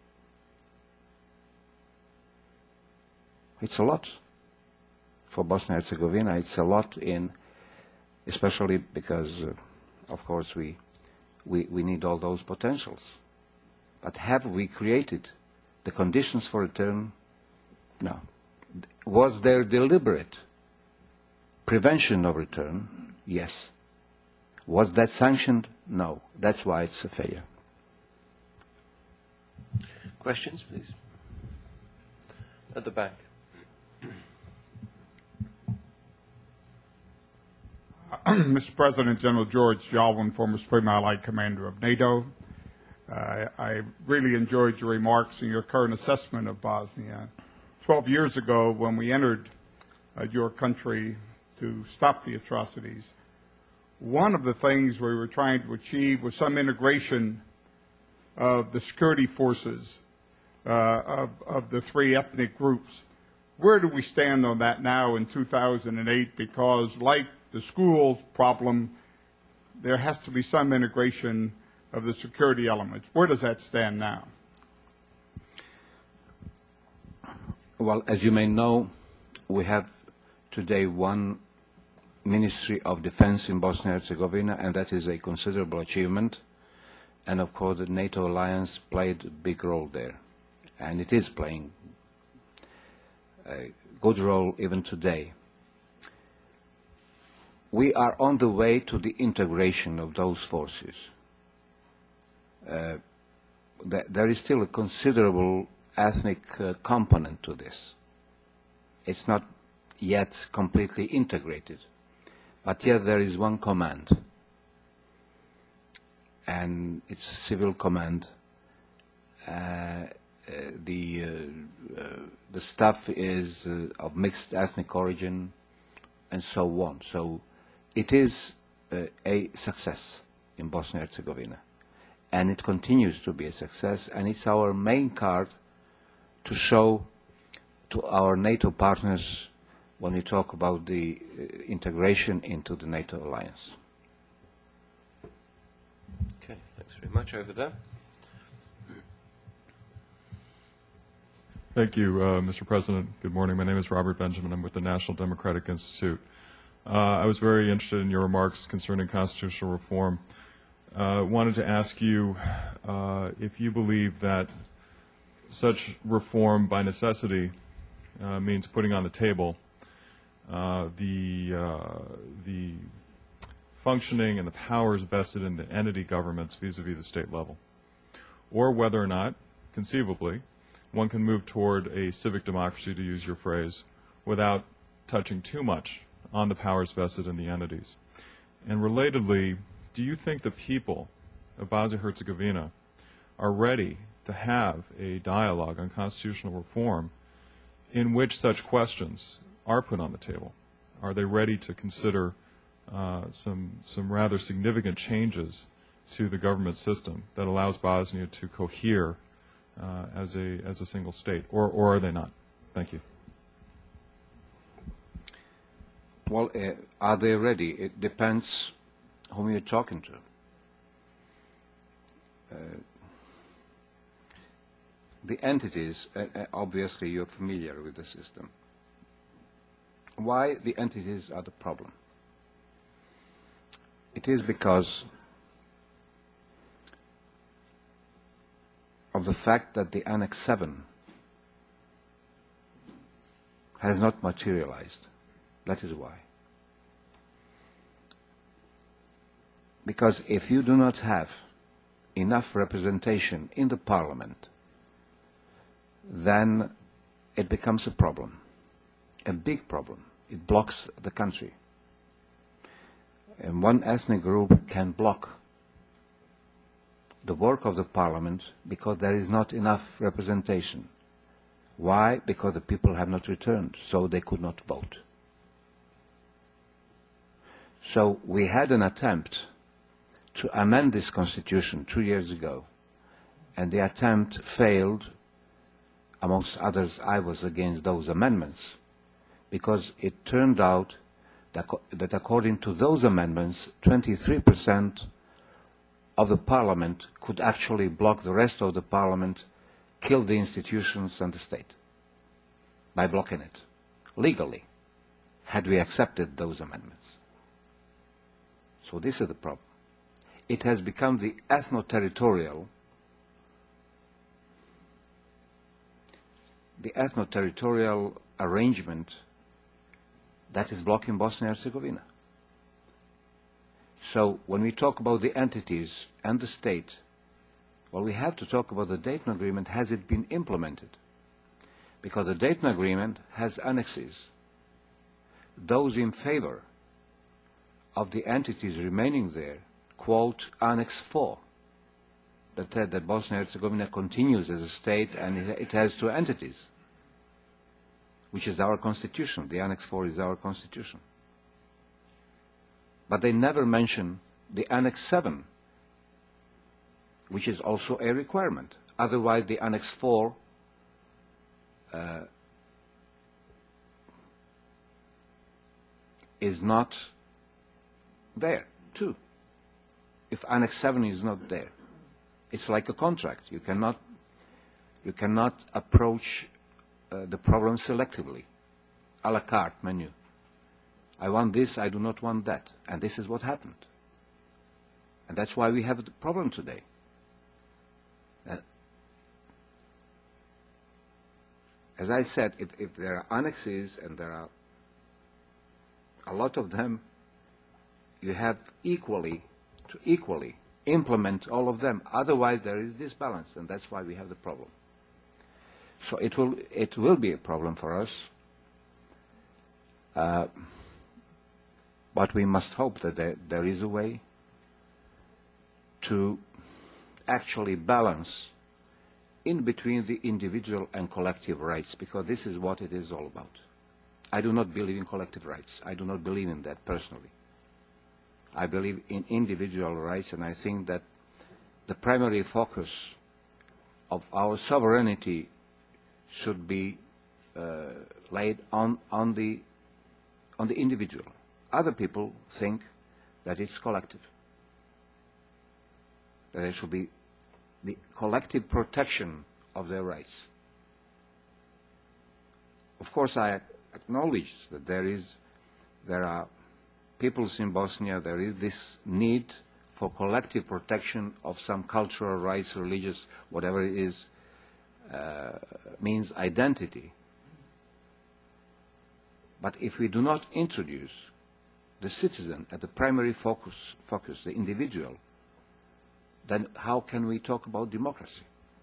It's a lot for Bosnia and Herzegovina. It's a lot in, especially because, uh, of course, we, we, we need all those potentials. But have we created the conditions for return? No. Was there deliberate prevention of return? Yes. Was that sanctioned? No. That's why it's a failure. Questions, please? At the back. Mister President, General George Jalwin, former Supreme Allied Commander of NATO. Uh, I really enjoyed your remarks and your current assessment of Bosnia. Twelve years ago, when we entered uh, your country to stop the atrocities, one of the things we were trying to achieve was some integration of the security forces uh, of, of the three ethnic groups. Where do we stand on that now in two thousand eight? Because like the schools problem, there has to be some integration of the security elements. Where does that stand now? Well, as you may know, we have today one Ministry of Defense in Bosnia and Herzegovina, and that is a considerable achievement. And of course, the NATO alliance played a big role there, and it is playing a good role even today. We are on the way to the integration of those forces. Uh, th there is still a considerable ethnic uh, component to this. It's not yet completely integrated, but yet there is one command, and it's a civil command. Uh, uh, the, uh, uh, the staff is uh, of mixed ethnic origin, and so on. So it is uh, a success in Bosnia and Herzegovina, and it continues to be a success, and it's our main card to show to our NATO partners when we talk about the uh, integration into the NATO alliance. Okay, thanks very much. Over there. Thank you, uh, Mister President. Good morning. My name is Robert Benjamin. I'm with the National Democratic Institute. Uh, I was very interested in your remarks concerning constitutional reform. I uh, wanted to ask you uh, if you believe that such reform by necessity uh, means putting on the table uh, the, uh, the functioning and the powers vested in the entity governments vis-a-vis the state level, or whether or not, conceivably, one can move toward a civic democracy, to use your phrase, without touching too much on the powers vested in the entities. And relatedly, do you think the people of Bosnia-Herzegovina are ready to have a dialogue on constitutional reform in which such questions are put on the table? Are they ready to consider uh, some, some rather significant changes to the government system that allows Bosnia to cohere uh, as, a, as a single state, or, or are they not? Thank you. Well, uh, are they ready? It depends whom you're talking to. Uh, the entities, uh, uh, obviously you're familiar with the system. Why the entities are the problem? It is because of the fact that the Annex seven has not materialized. That is why. Because if you do not have enough representation in the Parliament, then it becomes a problem, a big problem. It blocks the country. And one ethnic group can block the work of the Parliament because there is not enough representation. Why? Because the people have not returned, so they could not vote. So we had an attempt to amend this constitution two years ago, and the attempt failed. Amongst others, I was against those amendments, because it turned out that, that according to those amendments, twenty-three percent of the Parliament could actually block the rest of the Parliament, kill the institutions and the state by blocking it, legally, had we accepted those amendments. So this is the problem. It has become the ethno-territorial, the ethno-territorial arrangement that is blocking Bosnia and Herzegovina. So when we talk about the entities and the state, well, we have to talk about the Dayton Agreement. Has it been implemented? Because the Dayton Agreement has annexes. Those in favor of the entities remaining there quote Annex four, that said that Bosnia and Herzegovina continues as a state and it, it has two entities, which is our constitution. The Annex four is our constitution. But they never mention the Annex seven, which is also a requirement. Otherwise, the Annex four uh, is not there, too. If Annex seven is not there, it's like a contract. You cannot, you cannot approach uh, the problem selectively, a la carte menu. I want this, I do not want that. And this is what happened. And that's why we have the problem today. Uh, as I said, if, if there are annexes, and there are a lot of them, you have equally to equally implement all of them. Otherwise, there is disbalance, and that's why we have the problem. So it will, it will be a problem for us. Uh, but we must hope that there, there is a way to actually balance in between the individual and collective rights, because this is what it is all about. I do not believe in collective rights. I do not believe in that personally. I believe in individual rights, and I think that the primary focus of our sovereignty should be uh, laid on, on, the, on the individual. Other people think that it's collective, that it should be the collective protection of their rights. Of course, I acknowledge that there is, there are peoples in Bosnia, there is this need for collective protection of some cultural rights, religious, whatever it is, uh, means identity. But if we do not introduce the citizen at the primary focus, focus, the individual, then how can we talk about democracy?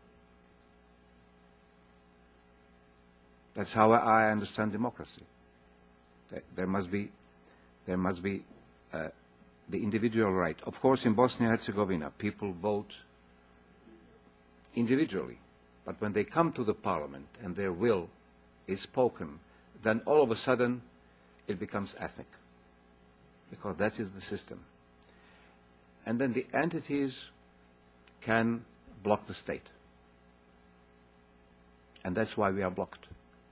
That's how I understand democracy. There must be There must be uh, the individual right. Of course, in Bosnia and Herzegovina, people vote individually. But when they come to the parliament and their will is spoken, then all of a sudden it becomes ethnic, because that is the system. And then the entities can block the state. And that's why we are blocked.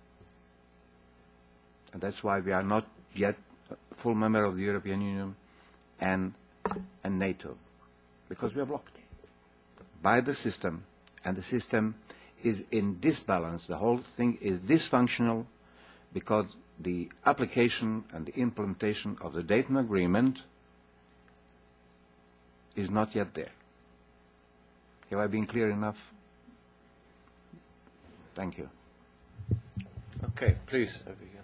And that's why we are not yet full member of the European Union and, and NATO, because we are blocked by the system, and the system is in disbalance. The whole thing is dysfunctional because the application and the implementation of the Dayton Agreement is not yet there. Have I been clear enough? Thank you. Okay, please, over here.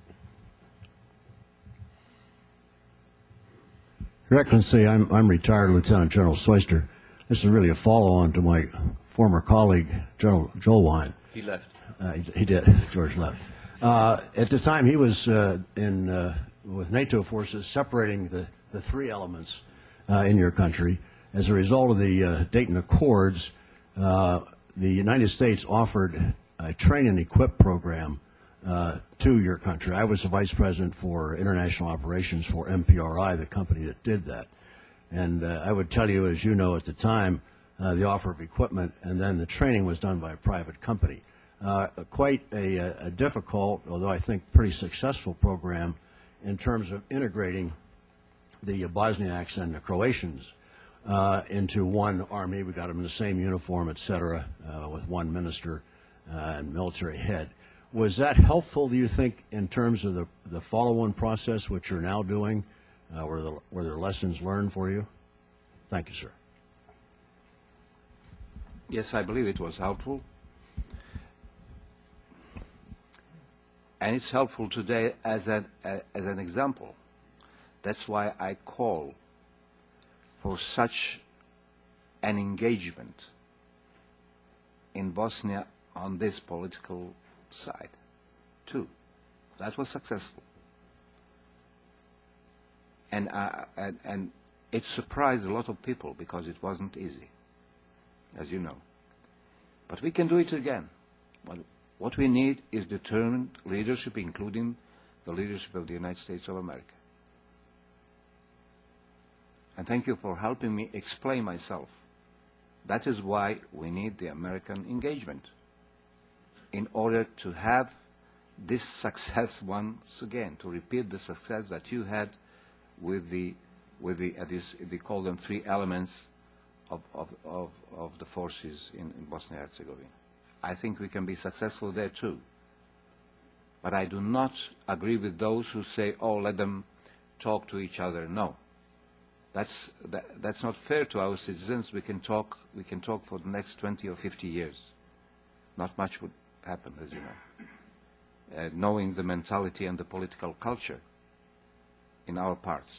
Your Excellency, I'm, I'm retired Lieutenant General Soyster. This is really a follow-on to my former colleague, General Joel Wine. He left. Uh, he, he did. George left. Uh, at the time, he was uh, in uh, with NATO forces separating the, the three elements uh, in your country. As a result of the uh, Dayton Accords, uh, the United States offered a train and equip program uh, to your country. I was the vice president for international operations for M P R I, the company that did that. And uh, I would tell you, as you know, at the time, uh, the offer of equipment and then the training was done by a private company. Uh, quite a, a difficult, although I think pretty successful program in terms of integrating the Bosniaks and the Croatians uh, into one army. We got them in the same uniform, et cetera, uh, with one minister uh, and military head. Was that helpful, do you think, in terms of the, the follow-on process, which you're now doing? Uh, were, the, were there lessons learned for you? Thank you, sir. Yes, I believe it was helpful. And it's helpful today as an, uh, as an example. That's why I call for such an engagement in Bosnia on this political side, too. That was successful. And, uh, and, and it surprised a lot of people because it wasn't easy, as you know. But we can do it again. Well, what we need is determined leadership, including the leadership of the United States of America. And thank you for helping me explain myself. That is why we need the American engagement in order to have this success once again, to repeat the success that you had with the, with the, uh, this, they call them three elements of, of, of, of the forces in, in Bosnia and Herzegovina. I think we can be successful there too. But I do not agree with those who say, oh, let them talk to each other. No. That's, that, that's not fair to our citizens. We can talk, we can talk for the next twenty or fifty years. Not much would happen, as you know. Uh, knowing the mentality and the political culture in our parts.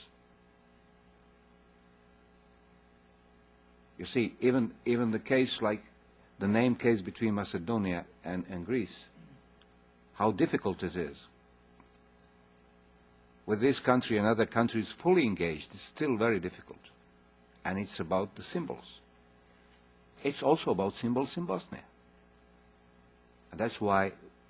You see, even, even the case like the name case between Macedonia and, and Greece, how difficult it is. With this country and other countries fully engaged, it's still very difficult. And it's about the symbols. It's also about symbols in Bosnia. And that's why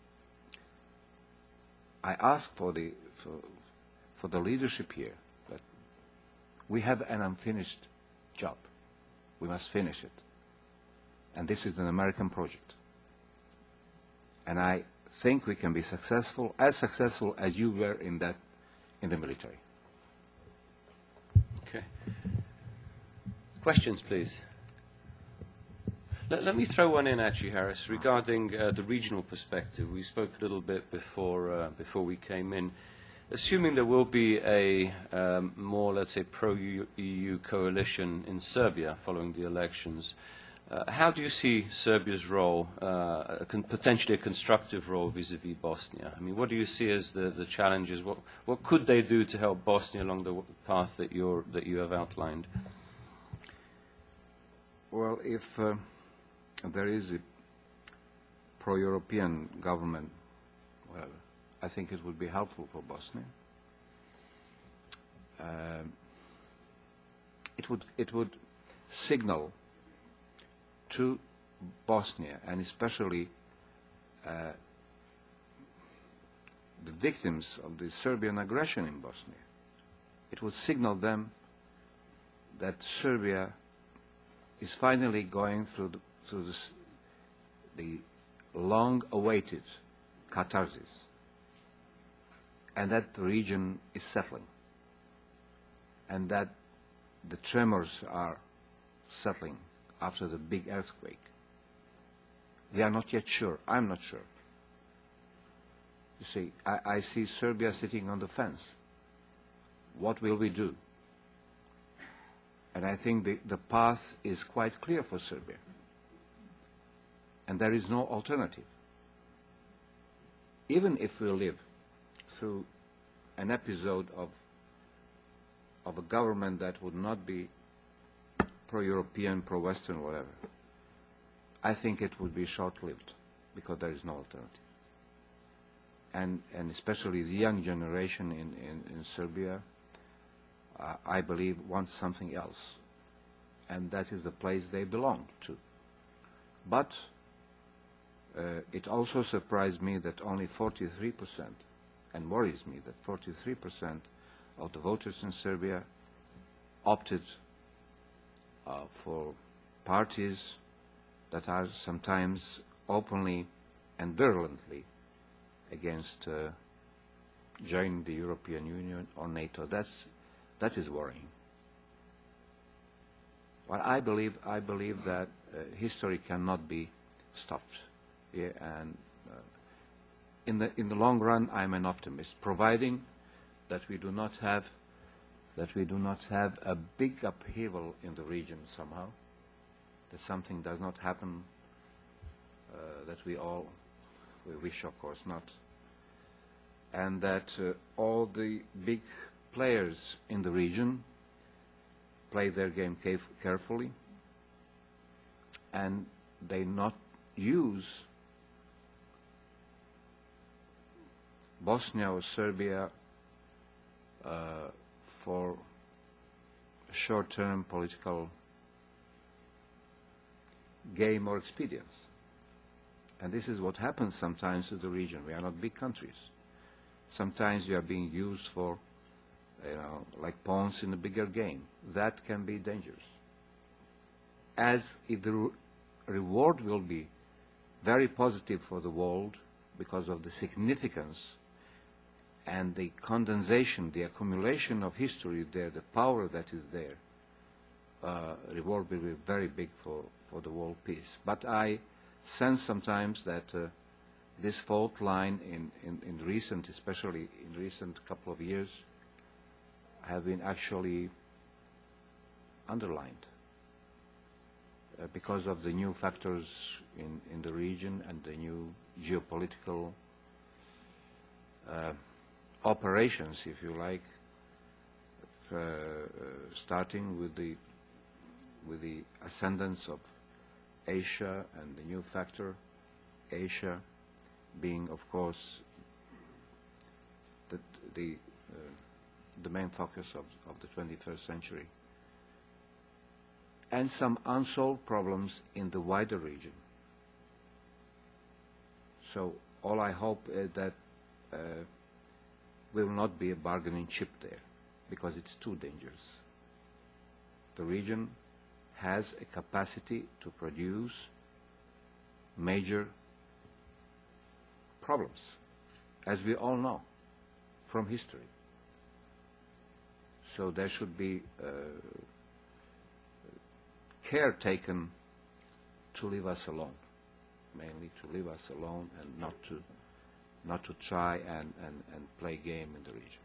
I ask for the, for, for the leadership here that we have an unfinished job. We must finish it. And this is an American project. And I think we can be successful, as successful as you were in that, in the military. Okay. Questions, please. Let, let me throw one in, actually, Harris, regarding uh, the regional perspective. We spoke a little bit before, uh, before we came in. Assuming there will be a um, more, let's say, pro-E U coalition in Serbia following the elections, uh, how do you see Serbia's role, uh, a con potentially a constructive role vis-à-vis Bosnia? I mean, what do you see as the, the challenges? What, what could they do to help Bosnia along the path that, you're, that you have outlined? Well, if uh, there is a pro-European government, whatever, I think it would be helpful for Bosnia. Uh, it would it would signal to Bosnia, and especially uh, the victims of the Serbian aggression in Bosnia, it would signal them that Serbia is finally going through the, through this, the long-awaited catharsis, and that the region is settling, and that the tremors are settling after the big earthquake. We are not yet sure. I'm not sure. You see, I, I see Serbia sitting on the fence. What will we do? And I think the, the path is quite clear for Serbia. And there is no alternative. even if we live through an episode of of a government that would not be pro-European, pro-Western, whatever, I think it would be short-lived because there is no alternative. And, and especially the young generation in, in, in Serbia, uh, I believe, wants something else. And that is the place they belong to. But uh, it also surprised me that only forty-three percent, and worries me that forty-three percent of the voters in Serbia opted uh, for parties that are sometimes openly and virulently against uh, joining the European Union or NATO. That's, that is worrying. Well, I believe, I believe that uh, history cannot be stopped. Yeah, and uh, in the in the long run, I'm an optimist, providing that we do not have that we do not have a big upheaval in the region somehow, that something does not happen uh, that we all we wish, of course, not, and that uh, all the big players in the region play their game caref carefully, and they not use Bosnia or Serbia uh, for short-term political game or expedience. And this is what happens sometimes in the region. We are not big countries. Sometimes we are being used for, you know, like pawns in a bigger game. That can be dangerous. As if the re reward will be very positive for the world because of the significance and the condensation, the accumulation of history there, the power that is there, uh, reward will be very big for, for the world peace. But I sense sometimes that uh, this fault line in, in, in recent, especially in recent couple of years, have been actually underlined uh, because of the new factors in, in the region and the new geopolitical uh, operations, if you like, uh, uh, starting with the with the ascendance of Asia and the new factor, Asia being, of course, the the, uh, the main focus of, of the twenty-first century, and some unsolved problems in the wider region. So all I hope is that uh, we will not be a bargaining chip there, because it's too dangerous. The region has a capacity to produce major problems, as we all know from history. So there should be uh, care taken to leave us alone, mainly to leave us alone and not to not to try and, and, and play game in the region.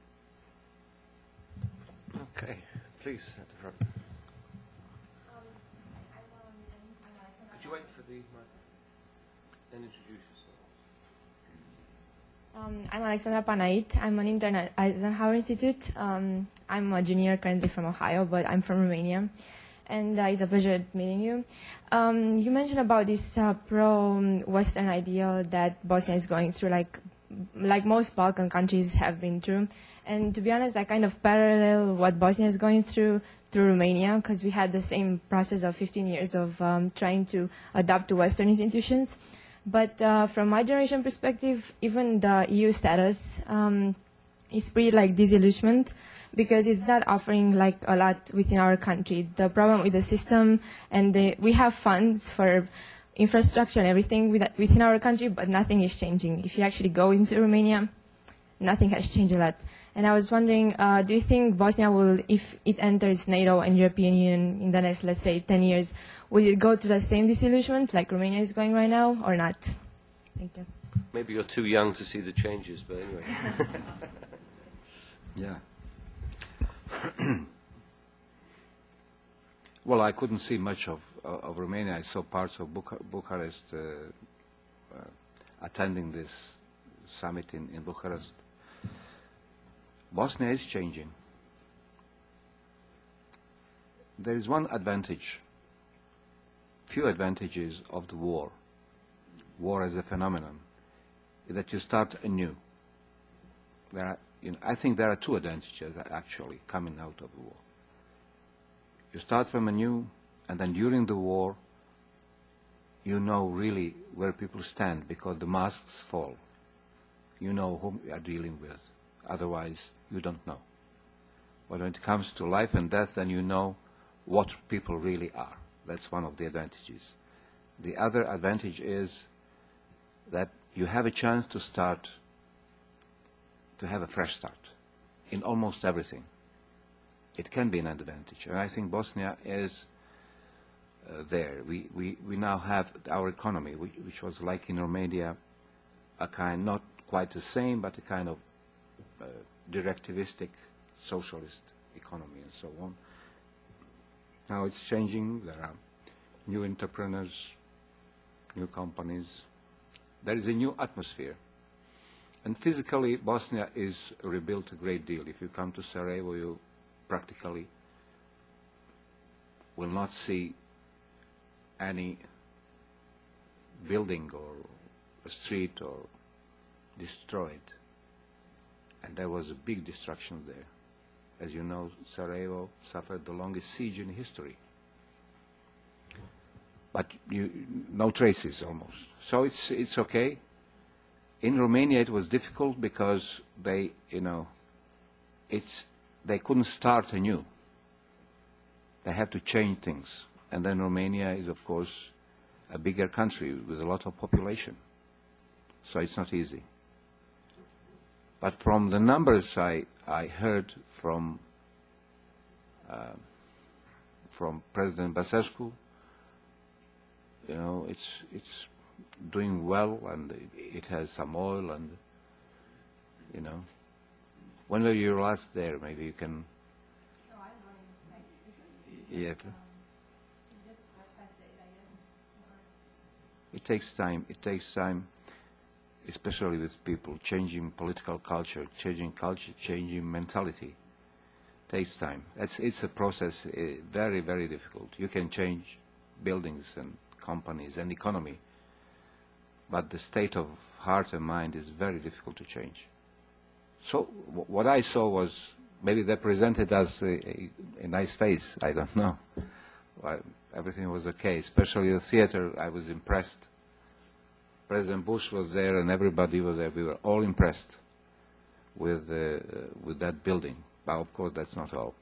Okay, please, at the front. Um, I'm, um, Could you wait for the mic? Then introduce yourself. Um, I'm Alexandra Panait. I'm an intern at Eisenhower Institute. Um, I'm a junior currently from Ohio, but I'm from Romania. And uh, it's a pleasure meeting you. Um, you mentioned about this uh, pro-Western ideal that Bosnia is going through, like like most Balkan countries have been through. And to be honest, I kind of parallel what Bosnia is going through through Romania, because we had the same process of fifteen years of um, trying to adapt to Western institutions. But uh, from my generation perspective, even the E U status um, is pretty like disillusionment, because it's not offering like a lot within our country. The problem with the system, and the, we have funds for infrastructure and everything within our country, but nothing is changing. If you actually go into Romania, nothing has changed a lot. And I was wondering, uh, do you think Bosnia will, if it enters NATO and European Union in the next, let's say, ten years, will it go to the same disillusionment like Romania is going right now, or not? Thank you. Maybe you're too young to see the changes, but anyway. Yeah. Well, I couldn't see much of, uh, of Romania. I saw parts of Bucha Bucharest uh, uh, attending this summit in, in Bucharest. Bosnia is changing. There is one advantage, few advantages of the war, war as a phenomenon, is that you start anew. There are, you know, I think there are two advantages actually coming out of the war. You start from anew, and then during the war, you know really where people stand because the masks fall. You know whom you are dealing with. Otherwise, you don't know. But when it comes to life and death, then you know what people really are. That's one of the advantages. The other advantage is that you have a chance to start, to have a fresh start in almost everything. It can be an advantage. And I think Bosnia is uh, there. We, we, we now have our economy, which, which was like in Romania, a kind, not quite the same, but a kind of uh, directivistic socialist economy and so on. Now it's changing. There are new entrepreneurs, new companies. There is a new atmosphere. And physically, Bosnia is rebuilt a great deal. If you come to Sarajevo, you practically will not see any building or a street or destroyed. And there was a big destruction there. As you know, Sarajevo suffered the longest siege in history. But you, no traces almost. So it's, it's okay. In Romania it was difficult because they, you know, it's, they couldn't start anew. They have to change things. And then Romania is, of course, a bigger country with a lot of population. So it's not easy. But from the numbers I, I heard from, uh, from President Basescu, you know, it's, it's doing well, and it, it has some oil, and, you know. When were you last there? Maybe you can... No, I'm not in Yeah. um, it's just half past eight, I guess. It takes time. It takes time, especially with people, changing political culture, changing culture, changing mentality. Takes time. It's, it's a process, uh, very, very difficult. You can change buildings and companies and economy, but the state of heart and mind is very difficult to change. So w what I saw was, maybe they presented as a, a, a nice face, I don't know. Well, everything was okay, especially the theater. I was impressed. President Bush was there and everybody was there. We were all impressed with, uh, uh, with that building. But of course, that's not all.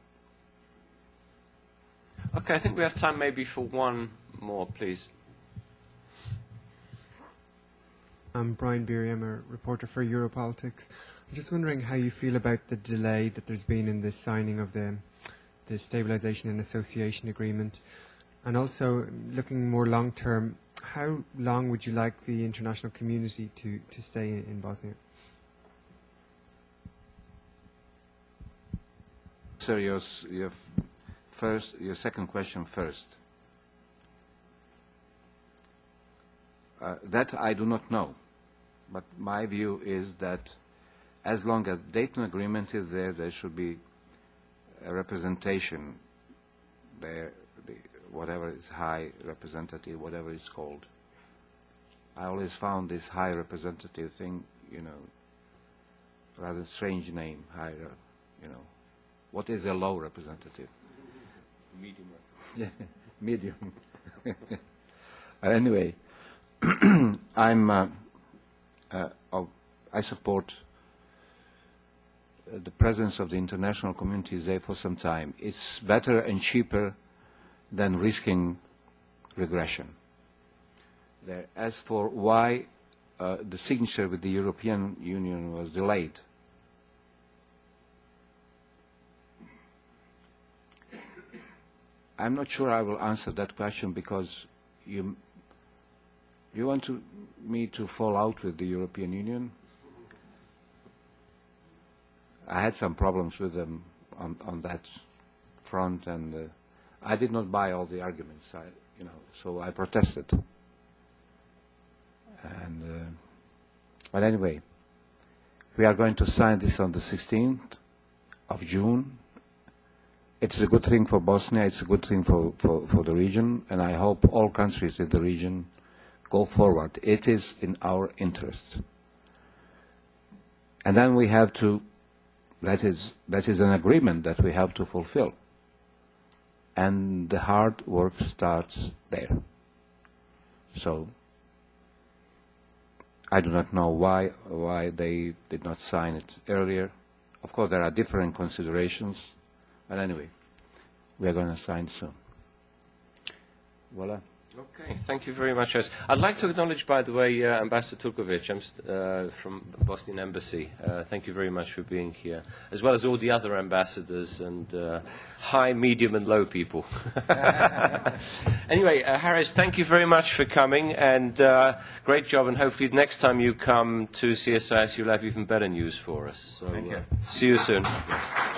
Okay, I think we have time maybe for one more, please. I'm Brian Beery. I'm a reporter for Europolitics. I'm just wondering how you feel about the delay that there's been in the signing of the, the Stabilisation and Association Agreement. And also, looking more long-term, how long would you like the international community to, to stay in, in Bosnia? Sir, your, your, first, your second question first. Uh, that I do not know, but my view is that as long as the Dayton Agreement is there, there should be a representation there, the, whatever is high representative, whatever it's called. I always found this high representative thing, you know, rather strange name, high, you know. What is a low representative? Medium. Yeah, medium. Anyway, I'm, uh, uh, of, I support uh, the presence of the international community there for some time. It's better and cheaper than risking regression. There. As for why uh, the signature with the European Union was delayed, I'm not sure I will answer that question because you, you want to, me to fall out with the European Union? I had some problems with them on, on that front, and uh, I did not buy all the arguments, I, you know, so I protested. And, uh, but anyway, We are going to sign this on the sixteenth of June. It's a good thing for Bosnia, it's a good thing for, for, for the region, and I hope all countries in the region go forward. It is in our interest. And then we have to, that is, that is an agreement that we have to fulfill. And the hard work starts there. So, I do not know why, why they did not sign it earlier. Of course, there are different considerations. But anyway, we are going to sign soon. Voila. Okay, thank you very much. I'd like to acknowledge, by the way, uh, Ambassador Turkovic uh, from the Bosnian Embassy. Uh, thank you very much for being here, as well as all the other ambassadors and uh, high, medium, and low people. Anyway, uh, Harris, thank you very much for coming, and uh, great job, and hopefully next time you come to C S I S you'll have even better news for us. So, Thank you. Uh, see you soon.